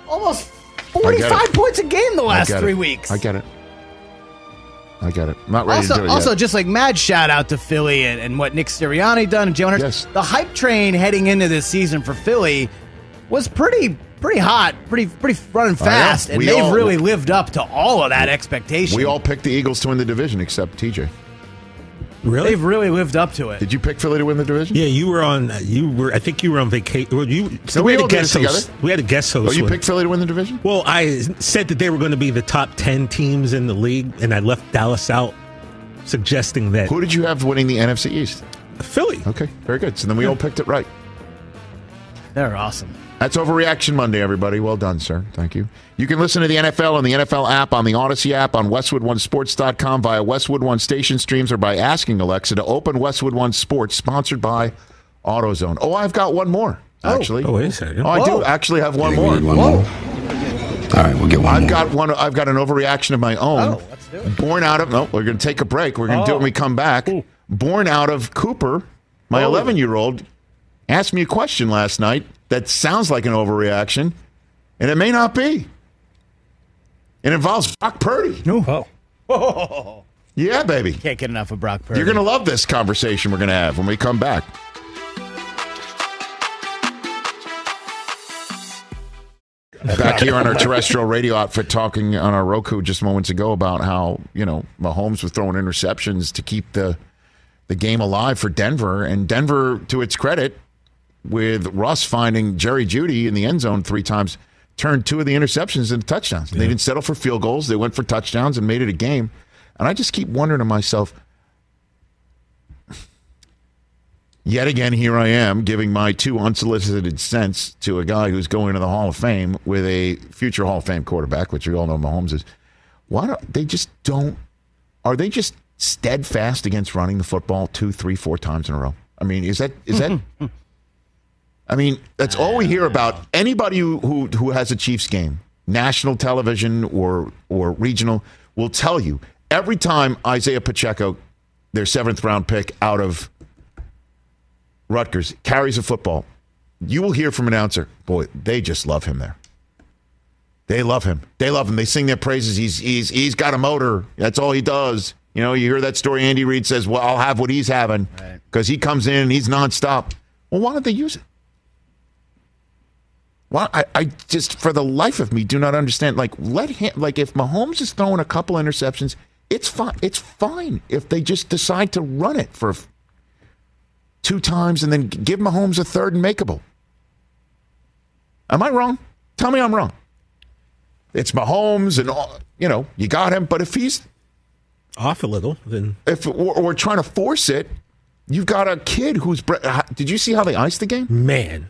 [SPEAKER 5] almost forty-five points a game the last three
[SPEAKER 2] it.
[SPEAKER 5] weeks.
[SPEAKER 2] I get it. I get it. I'm not ready
[SPEAKER 5] also,
[SPEAKER 2] to do it
[SPEAKER 5] also
[SPEAKER 2] yet.
[SPEAKER 5] just like mad shout out to Philly and, and what Nick Sirianni done and Jalen Hurts.
[SPEAKER 2] Yes.
[SPEAKER 5] The hype train heading into this season for Philly was pretty pretty hot, pretty pretty running fast, and
[SPEAKER 2] We
[SPEAKER 5] they've
[SPEAKER 2] all-
[SPEAKER 5] really lived up to all of that expectation.
[SPEAKER 2] We all picked the Eagles to win the division except T J.
[SPEAKER 3] Really?
[SPEAKER 5] They've really lived up to it.
[SPEAKER 2] Did you pick Philly to win the division?
[SPEAKER 3] Yeah, you were on. You were. I think you were on vacation. Well, you. So
[SPEAKER 2] we
[SPEAKER 3] we had
[SPEAKER 2] all
[SPEAKER 3] a
[SPEAKER 2] did it
[SPEAKER 3] guest host.
[SPEAKER 2] together?
[SPEAKER 3] We had a guest host.
[SPEAKER 2] Oh, you
[SPEAKER 3] with-
[SPEAKER 2] picked Philly to win the division?
[SPEAKER 3] Well, I said that they were going to be the top ten teams in the league, and I left Dallas out, suggesting that
[SPEAKER 2] Who did you have winning the N F C East?
[SPEAKER 3] Philly.
[SPEAKER 2] Okay, very good. So then we all picked it right.
[SPEAKER 5] They're awesome.
[SPEAKER 2] That's Overreaction Monday, everybody. Well done, sir. Thank you. You can listen to the N F L on the N F L app, on the Odyssey app, on Westwood One Sports dot com, via Westwood One station streams, or by asking Alexa to open Westwood One Sports, sponsored by AutoZone. Oh, I've got one more, actually.
[SPEAKER 3] Oh, wait a second.
[SPEAKER 2] Oh, I
[SPEAKER 5] Whoa.
[SPEAKER 2] do actually have one
[SPEAKER 10] You
[SPEAKER 2] more.
[SPEAKER 10] need one
[SPEAKER 5] Whoa.
[SPEAKER 10] more? All right, we'll get one
[SPEAKER 2] I've
[SPEAKER 10] more.
[SPEAKER 2] got one. I've got an overreaction of my own.
[SPEAKER 5] Oh, let's do it.
[SPEAKER 2] Born out of no, we're going to take a break. We're going to do it when we come back. Born out of Cooper, my eleven-year-old, asked me a question last night that sounds like an overreaction, and it may not be. It involves Brock Purdy.
[SPEAKER 6] Oh.
[SPEAKER 5] Oh,
[SPEAKER 2] Yeah, baby.
[SPEAKER 5] can't get enough of Brock Purdy.
[SPEAKER 2] You're going to love this conversation we're going to have when we come back. Back here on our terrestrial radio outfit, talking on our Roku just moments ago about how, you know, Mahomes was throwing interceptions to keep the the game alive for Denver. And Denver, to its credit, with Russ finding Jerry Jeudy in the end zone three times, turned two of the interceptions into touchdowns. Yeah. They didn't settle for field goals. They went for touchdowns and made it a game. And I just keep wondering to myself, yet again, here I am giving my two unsolicited cents to a guy who's going to the Hall of Fame with a future Hall of Fame quarterback, which we all know Mahomes is. Why don't they just don't? Are they just steadfast against running the football two, three, four times in a row? I mean, is that is that? I mean, that's all we hear about. Anybody who, who who has a Chiefs game, national television or or regional, will tell you every time Isaiah Pacheco, their seventh round pick out of Rutgers, carries a football, you will hear from an announcer, boy, they just love him there. They love him. They love him. They sing their praises. He's he's he's got a motor. That's all he does. You know, you hear that story. Andy Reid says, well, I'll have what he's having because he comes in and he's nonstop. Well, why don't they use it? Well, I, I just, for the life of me, do not understand. Like, let him, like, if Mahomes is throwing a couple interceptions, it's fine. It's fine if they just decide to run it for two times and then give Mahomes a third and makeable. Am I wrong? Tell me I'm wrong. It's Mahomes and, all, you know, you got him. But if he's
[SPEAKER 3] off a little, then
[SPEAKER 2] if or, or trying to force it, you've got a kid who's. Did you see how they iced the game?
[SPEAKER 3] Man.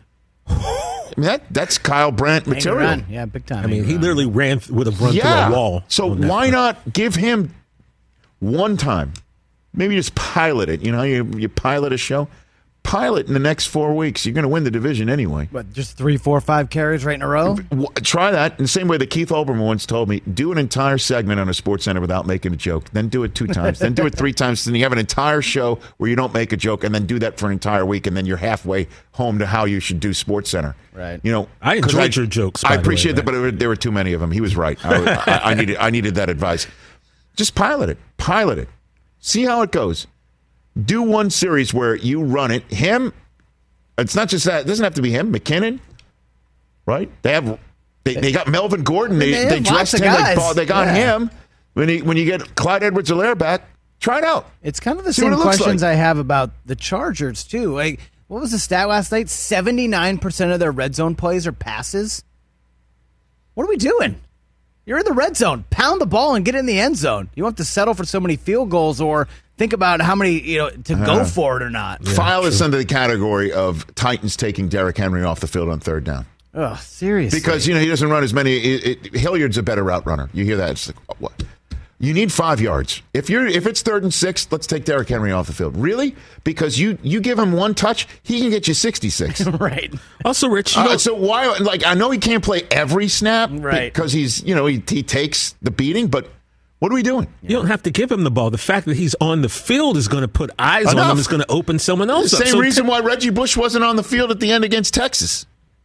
[SPEAKER 2] I mean, that, that's Kyle Brandt material.
[SPEAKER 5] Run. Yeah, big time.
[SPEAKER 3] I mean, he literally ran would have run
[SPEAKER 2] yeah.
[SPEAKER 3] through a wall.
[SPEAKER 2] So why not give him one time? Maybe just pilot it. You know, you you pilot a show. Pilot in the next four weeks. You're going to win the division anyway.
[SPEAKER 5] But just three, four, five carries right in a row?
[SPEAKER 2] Try that. In the same way that Keith Olbermann once told me, do an entire segment on a Sports Center without making a joke. Then do it two times. Then do it three times. Then you have an entire show where you don't make a joke, and then do that for an entire week, and then you're halfway home to how you should do Sports Center.
[SPEAKER 5] Right.
[SPEAKER 2] You know,
[SPEAKER 3] I enjoyed your jokes, by
[SPEAKER 2] I
[SPEAKER 3] the
[SPEAKER 2] appreciate
[SPEAKER 3] way,
[SPEAKER 2] that, but it were, there were too many of them. He was right. I, I, I needed I needed that advice. Just pilot it. Pilot it. See how it goes. Do one series where you run it. Him. It's not just that. It doesn't have to be him. McKinnon, right? They have. They, they got Melvin Gordon. They
[SPEAKER 5] They
[SPEAKER 2] they,
[SPEAKER 5] have
[SPEAKER 2] dressed
[SPEAKER 5] lots
[SPEAKER 2] him.
[SPEAKER 5] of
[SPEAKER 2] Like,
[SPEAKER 5] guys.
[SPEAKER 2] they got
[SPEAKER 5] Yeah.
[SPEAKER 2] him. When he when you get Clyde Edwards-Helaire back, try it out.
[SPEAKER 5] It's kind of the
[SPEAKER 2] See what
[SPEAKER 5] same
[SPEAKER 2] it looks
[SPEAKER 5] questions
[SPEAKER 2] like.
[SPEAKER 5] I have about the Chargers, too. Like, what was the stat last night? seventy-nine percent of their red zone plays are passes. What are we doing? You're in the red zone. Pound the ball and get in the end zone. You don't have to settle for so many field goals or think about how many, you know, to
[SPEAKER 2] Uh,
[SPEAKER 5] go for it or not.
[SPEAKER 2] File this under the category of Titans taking Derrick Henry off the field on third down.
[SPEAKER 5] Ugh, seriously.
[SPEAKER 2] Because, you know, he doesn't run as many. It, it, Hilliard's a better route runner. You hear that? It's like, what? You need five yards. If you're if it's third and six, let's take Derrick Henry off the field. Really? Because you you give him one touch, he can get you sixty-six.
[SPEAKER 5] Right.
[SPEAKER 3] Also, Rich, you
[SPEAKER 2] Uh,
[SPEAKER 3] know,
[SPEAKER 2] so why? Like, I know he can't play every snap,
[SPEAKER 5] Right.
[SPEAKER 2] Because he's you know he he takes the beating, but what are we doing?
[SPEAKER 3] you don't have to give him the ball. The fact that he's on the field is going to put eyes on
[SPEAKER 2] Enough.
[SPEAKER 3] him, is going to open someone
[SPEAKER 2] The
[SPEAKER 3] else up.
[SPEAKER 2] same
[SPEAKER 3] So
[SPEAKER 2] reason why Reggie Bush wasn't on the field at the end against Texas.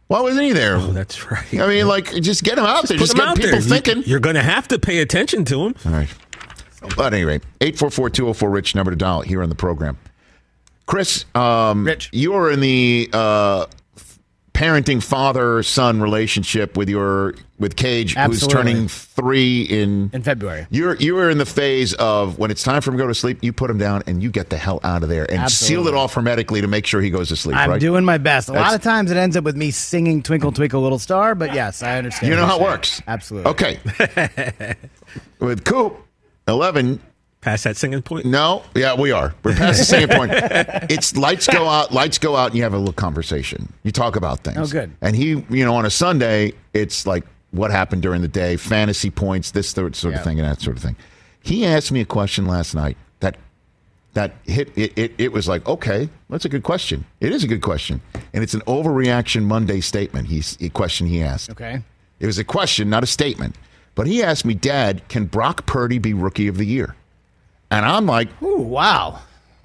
[SPEAKER 2] Why wasn't he there?
[SPEAKER 3] Oh, that's right.
[SPEAKER 2] I mean, like, just get him out
[SPEAKER 3] Just
[SPEAKER 2] there.
[SPEAKER 3] put
[SPEAKER 2] Just
[SPEAKER 3] him
[SPEAKER 2] get
[SPEAKER 3] out
[SPEAKER 2] people
[SPEAKER 3] there.
[SPEAKER 2] thinking.
[SPEAKER 3] You, you're going to have to pay attention to him.
[SPEAKER 2] All right. But at any rate, eight four four, two oh four, RICH, number to dial here on the program. Chris, um,
[SPEAKER 5] Rich.
[SPEAKER 2] you are in the uh, parenting father-son relationship with your with Cage, who's
[SPEAKER 5] Absolutely.
[SPEAKER 2] turning three in
[SPEAKER 5] In February.
[SPEAKER 2] You're you are in the phase of when it's time for him to go to sleep, you put him down and you get the hell out of there and
[SPEAKER 5] Absolutely.
[SPEAKER 2] seal it off hermetically to make sure he goes to sleep.
[SPEAKER 5] I'm
[SPEAKER 2] right?
[SPEAKER 5] doing my best. A
[SPEAKER 2] That's-
[SPEAKER 5] lot of times it ends up with me singing Twinkle, Twinkle, Little Star, but yes, I understand.
[SPEAKER 2] You know
[SPEAKER 5] what
[SPEAKER 2] how it
[SPEAKER 5] you're
[SPEAKER 2] works.
[SPEAKER 5] saying. Absolutely.
[SPEAKER 2] Okay. With Coop, eleven.
[SPEAKER 3] Past that singing point?
[SPEAKER 2] No, yeah, we are. We're past the same point. It's lights go out, lights go out, and you have a little conversation. You talk about things.
[SPEAKER 5] Oh, good.
[SPEAKER 2] And he, you know, on a Sunday, it's like what happened during the day, fantasy points, this sort of
[SPEAKER 5] Yeah.
[SPEAKER 2] thing, and that sort of thing. He asked me a question last night that that hit. It, it, it was like, okay, that's a good question. It is a good question, and it's an overreaction Monday statement. He's a question he asked.
[SPEAKER 5] Okay.
[SPEAKER 2] It was a question, not a statement. But he asked me, Dad, can Brock Purdy be Rookie of the Year? And I'm like,
[SPEAKER 5] Ooh, wow.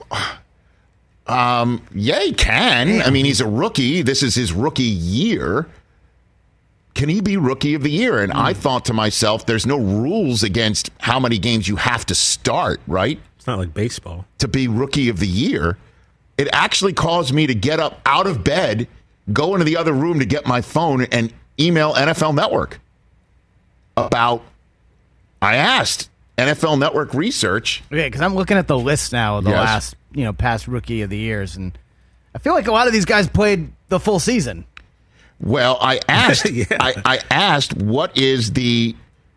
[SPEAKER 2] um, yeah, he can. I mean, he's a rookie. This is his rookie year. Can he be Rookie of the Year? And I thought to myself, there's no rules against how many games you have to start, right?
[SPEAKER 3] It's not like baseball.
[SPEAKER 2] To be Rookie of the Year. It actually caused me to get up out of bed, go into the other room to get my phone and email N F L Network about, I asked N F L Network research.
[SPEAKER 5] Okay, because I'm looking at the list now of the
[SPEAKER 2] Yes.
[SPEAKER 5] last, you know, past Rookie of the Years, and I feel like a lot of these guys played the full season.
[SPEAKER 2] Well, I asked.
[SPEAKER 3] Yeah.
[SPEAKER 2] I, I asked what is the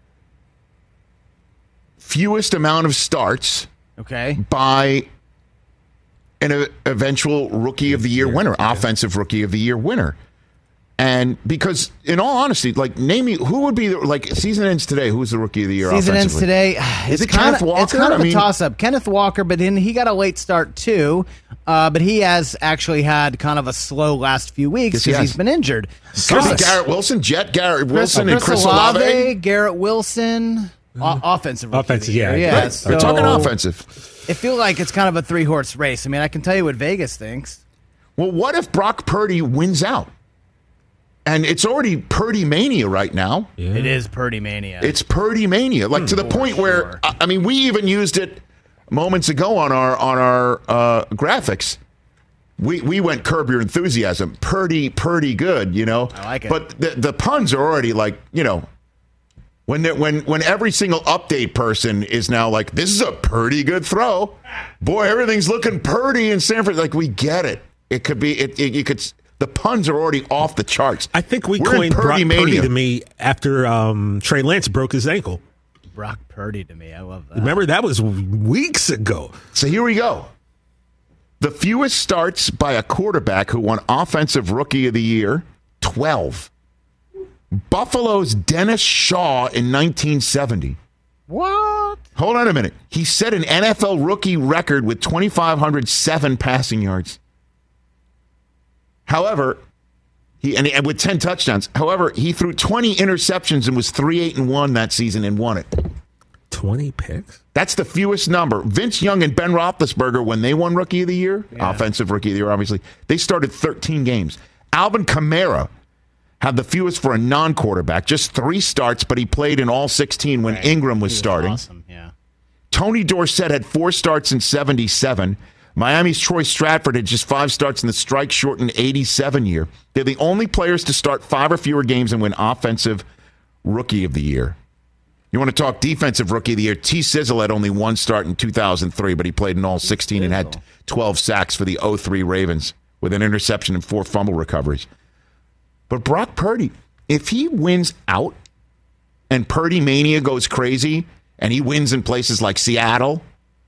[SPEAKER 2] fewest amount of starts
[SPEAKER 5] Okay.
[SPEAKER 2] by an e- eventual Rookie of the Year winner, offensive Rookie of the Year winner. And because, in all honesty, like, name me who would be the, like, season ends today. Who's the Rookie of the Year?
[SPEAKER 5] Season ends
[SPEAKER 2] offensively?
[SPEAKER 5] today.
[SPEAKER 2] Is
[SPEAKER 5] It's
[SPEAKER 2] it
[SPEAKER 5] kinda,
[SPEAKER 2] Kenneth Walker?
[SPEAKER 5] It's kind of
[SPEAKER 2] I
[SPEAKER 5] a
[SPEAKER 2] mean-
[SPEAKER 5] toss-up. Kenneth Walker, but then he got a late start too. Uh, but he has actually had kind of a slow last few weeks
[SPEAKER 2] Yes, he
[SPEAKER 5] because
[SPEAKER 2] has.
[SPEAKER 5] he's been injured.
[SPEAKER 2] Chris, Garrett Wilson, Jet Garrett Wilson,
[SPEAKER 5] Chris
[SPEAKER 2] and Chris
[SPEAKER 5] Olave,
[SPEAKER 2] Olave.
[SPEAKER 5] Garrett Wilson, o- offensive. Rookie of the
[SPEAKER 3] Offensive,
[SPEAKER 5] Year.
[SPEAKER 3] yeah.
[SPEAKER 5] yeah.
[SPEAKER 2] Right.
[SPEAKER 5] So
[SPEAKER 2] We're talking offensive.
[SPEAKER 5] I feel like it's kind of a three-horse race. I mean, I can tell you what Vegas thinks.
[SPEAKER 2] Well, what if Brock Purdy wins out? And it's already Purdy mania right now.
[SPEAKER 5] It is Purdy mania.
[SPEAKER 2] It's Purdy mania, like to the
[SPEAKER 5] For
[SPEAKER 2] point where
[SPEAKER 5] sure.
[SPEAKER 2] I I mean, we even used it moments ago on our on our uh, graphics. We we went curb your enthusiasm. Purdy, Purdy, good, you know.
[SPEAKER 5] I like it.
[SPEAKER 2] But the the puns are already like, you know, when they- when when every single update person is now like, this is a Purdy good throw. Boy, everything's looking Purdy in San Francisco. Like, we get it. It could be. It, it you could. The puns are already off the charts.
[SPEAKER 3] I think we
[SPEAKER 2] We're in
[SPEAKER 3] coined Brock
[SPEAKER 2] Purdy
[SPEAKER 3] Purdy
[SPEAKER 2] mania.
[SPEAKER 3] to me after um, Trey Lance broke his ankle.
[SPEAKER 5] Brock Purdy to me. I love that.
[SPEAKER 3] Remember, that was weeks ago.
[SPEAKER 2] So here we go. The fewest starts by a quarterback who won Offensive Rookie of the Year, twelve. Buffalo's Dennis Shaw in nineteen seventy.
[SPEAKER 5] What?
[SPEAKER 2] Hold on a minute. He set an N F L rookie record with two thousand five hundred seven passing yards. However, he and, and with ten touchdowns. However, he threw twenty interceptions and was three eight and one that season and won it.
[SPEAKER 3] twenty picks?
[SPEAKER 2] That's the fewest number. Vince Young and Ben Roethlisberger, when they won Rookie of the Year,
[SPEAKER 5] Yeah.
[SPEAKER 2] Offensive Rookie of the Year, obviously, they started thirteen games. Alvin Kamara had the fewest for a non-quarterback, just three starts, but he played in all sixteen when
[SPEAKER 5] Right.
[SPEAKER 2] Ingram was
[SPEAKER 5] He
[SPEAKER 2] starting.
[SPEAKER 5] Awesome. Yeah.
[SPEAKER 2] Tony Dorsett had four starts in seventy-seven. Miami's Troy Stratford had just five starts in the strike-shortened eighty-seven year. They're the only players to start five or fewer games and win Offensive Rookie of the Year. You want to talk Defensive Rookie of the Year? T. Sizzle had only one start in two thousand three, but he played in all sixteen and had twelve sacks for the oh three Ravens with an interception and four fumble recoveries. But Brock Purdy, if he wins out and Purdy mania goes crazy and he wins in places like Seattle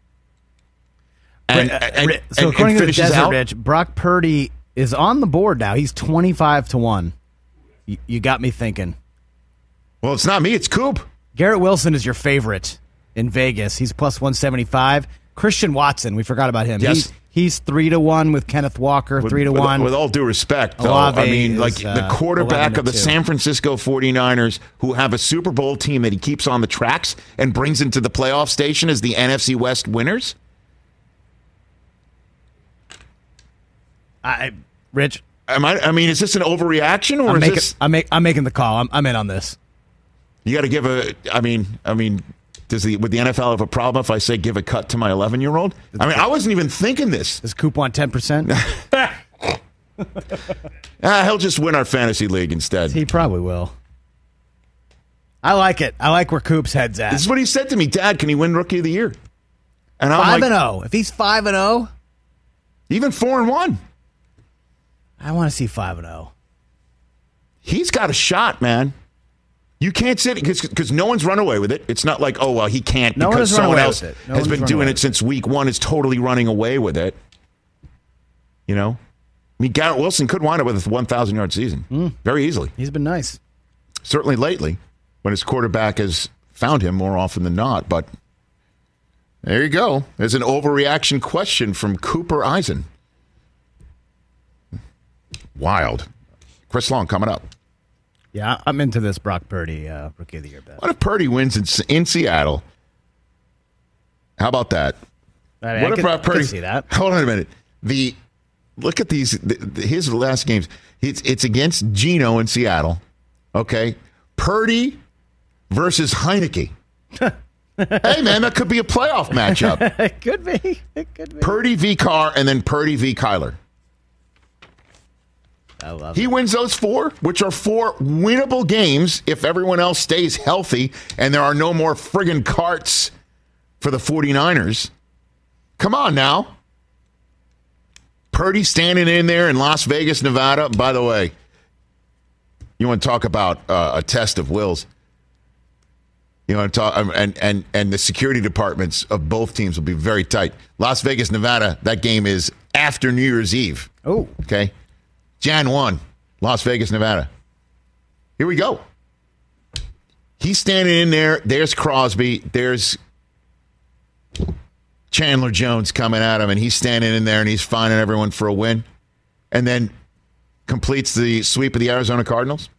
[SPEAKER 2] and,
[SPEAKER 5] Right, uh,
[SPEAKER 2] and,
[SPEAKER 5] Ri- so
[SPEAKER 2] and-
[SPEAKER 5] according
[SPEAKER 2] and
[SPEAKER 5] to the
[SPEAKER 2] finishes
[SPEAKER 5] Desert
[SPEAKER 2] out,
[SPEAKER 5] Rich, Brock Purdy is on the board now. He's twenty-five to one. You, you got me thinking.
[SPEAKER 2] well, it's not me, it's Coop.
[SPEAKER 5] Garrett Wilson is your favorite in Vegas. He's plus one seventy-five. Christian Watson, we forgot about him.
[SPEAKER 2] Yes.
[SPEAKER 5] He's, he's three to one with Kenneth Walker,
[SPEAKER 2] With,
[SPEAKER 5] three to
[SPEAKER 2] with-
[SPEAKER 5] one.
[SPEAKER 2] with all due respect, though,
[SPEAKER 5] Olave
[SPEAKER 2] I mean,
[SPEAKER 5] is,
[SPEAKER 2] like the
[SPEAKER 5] uh, eleven
[SPEAKER 2] quarterback
[SPEAKER 5] to
[SPEAKER 2] of the
[SPEAKER 5] two.
[SPEAKER 2] San Francisco forty-niners who have a Super Bowl team that he keeps on the tracks and brings into the playoff station as the N F C West winners.
[SPEAKER 5] I, Rich,
[SPEAKER 2] Am I? I mean, is this an overreaction, or
[SPEAKER 5] I'm
[SPEAKER 2] is
[SPEAKER 5] making,
[SPEAKER 2] this?
[SPEAKER 5] I'm, make, I'm making the call. I'm, I'm in on this.
[SPEAKER 2] You got to give a. I mean, I mean, does the would the N F L have a problem if I say give a cut to my eleven-year-old? I mean, I wasn't even thinking this.
[SPEAKER 5] Does Coop want ten percent?
[SPEAKER 2] ah, he'll just win our fantasy league instead.
[SPEAKER 5] He probably will. I like it. I like where Coop's head's at.
[SPEAKER 2] This is what he said to me, Dad. Can he win Rookie of the Year? And I'm
[SPEAKER 5] five
[SPEAKER 2] like,
[SPEAKER 5] and zero. If he's five and zero,
[SPEAKER 2] even four and one.
[SPEAKER 5] I want to see five and zero.
[SPEAKER 2] He's got a shot, man. You can't sit because no one's run away with it. It's not like, oh, well, he can't
[SPEAKER 5] no
[SPEAKER 2] because someone else
[SPEAKER 5] no
[SPEAKER 2] has been doing it since week one, is totally running away with it. You know? I mean, Garrett Wilson could wind up with a one thousand yard season mm. very easily.
[SPEAKER 5] He's been nice.
[SPEAKER 2] Certainly lately, when his quarterback has found him more often than not. But there you go. There's an overreaction question from Cooper Eisen. Wild. Chris Long coming up.
[SPEAKER 5] Yeah, I'm into this Brock Purdy uh, Rookie of the Year bet.
[SPEAKER 2] What if Purdy wins in, in Seattle? How about that?
[SPEAKER 5] I mean,
[SPEAKER 2] what
[SPEAKER 5] I
[SPEAKER 2] if
[SPEAKER 5] could,
[SPEAKER 2] Brock Purdy?
[SPEAKER 5] I could see that.
[SPEAKER 2] Hold on a minute. The look at these. The, the, his last games. It's it's against Geno in Seattle. Okay, Purdy versus Heineke. Hey man, that could be a playoff matchup.
[SPEAKER 5] It could be. It could be.
[SPEAKER 2] Purdy v. Carr and then Purdy v. Kyler.
[SPEAKER 5] I love
[SPEAKER 2] he
[SPEAKER 5] it.
[SPEAKER 2] wins those four, which are four winnable games if everyone else stays healthy and there are no more friggin' carts for the 49ers. Come on now. Purdy standing in there in Las Vegas, Nevada. By the way, you want to talk about uh, a test of wills. You want to talk, um, and, and, and the security departments of both teams will be very tight. Las Vegas, Nevada, that game is after New Year's Eve.
[SPEAKER 5] Oh.
[SPEAKER 2] Okay. January first, Las Vegas, Nevada. Here we go. He's standing in there. There's Crosby. There's Chandler Jones coming at him, and he's standing in there, and he's finding everyone for a win. And then completes the sweep of the Arizona Cardinals.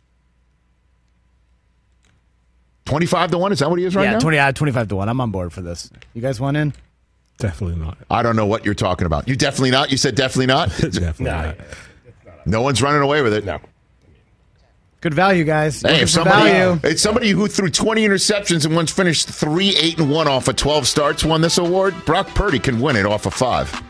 [SPEAKER 2] twenty-five to one, is that what he is right
[SPEAKER 5] yeah,
[SPEAKER 2] now?
[SPEAKER 5] Yeah, twenty-five to one. I'm on board for this. You guys want in?
[SPEAKER 3] Definitely not.
[SPEAKER 2] I don't know what you're talking about. You definitely not? You said definitely not?
[SPEAKER 3] Definitely
[SPEAKER 6] No,
[SPEAKER 3] not.
[SPEAKER 2] No one's running away with it.
[SPEAKER 6] no.
[SPEAKER 5] Good value, guys.
[SPEAKER 2] Hey,
[SPEAKER 5] Looking
[SPEAKER 2] if
[SPEAKER 5] for
[SPEAKER 2] somebody,
[SPEAKER 5] value.
[SPEAKER 2] it's somebody who threw twenty interceptions and once finished three, eight, and one off of twelve starts won this award, Brock Purdy can win it off of five.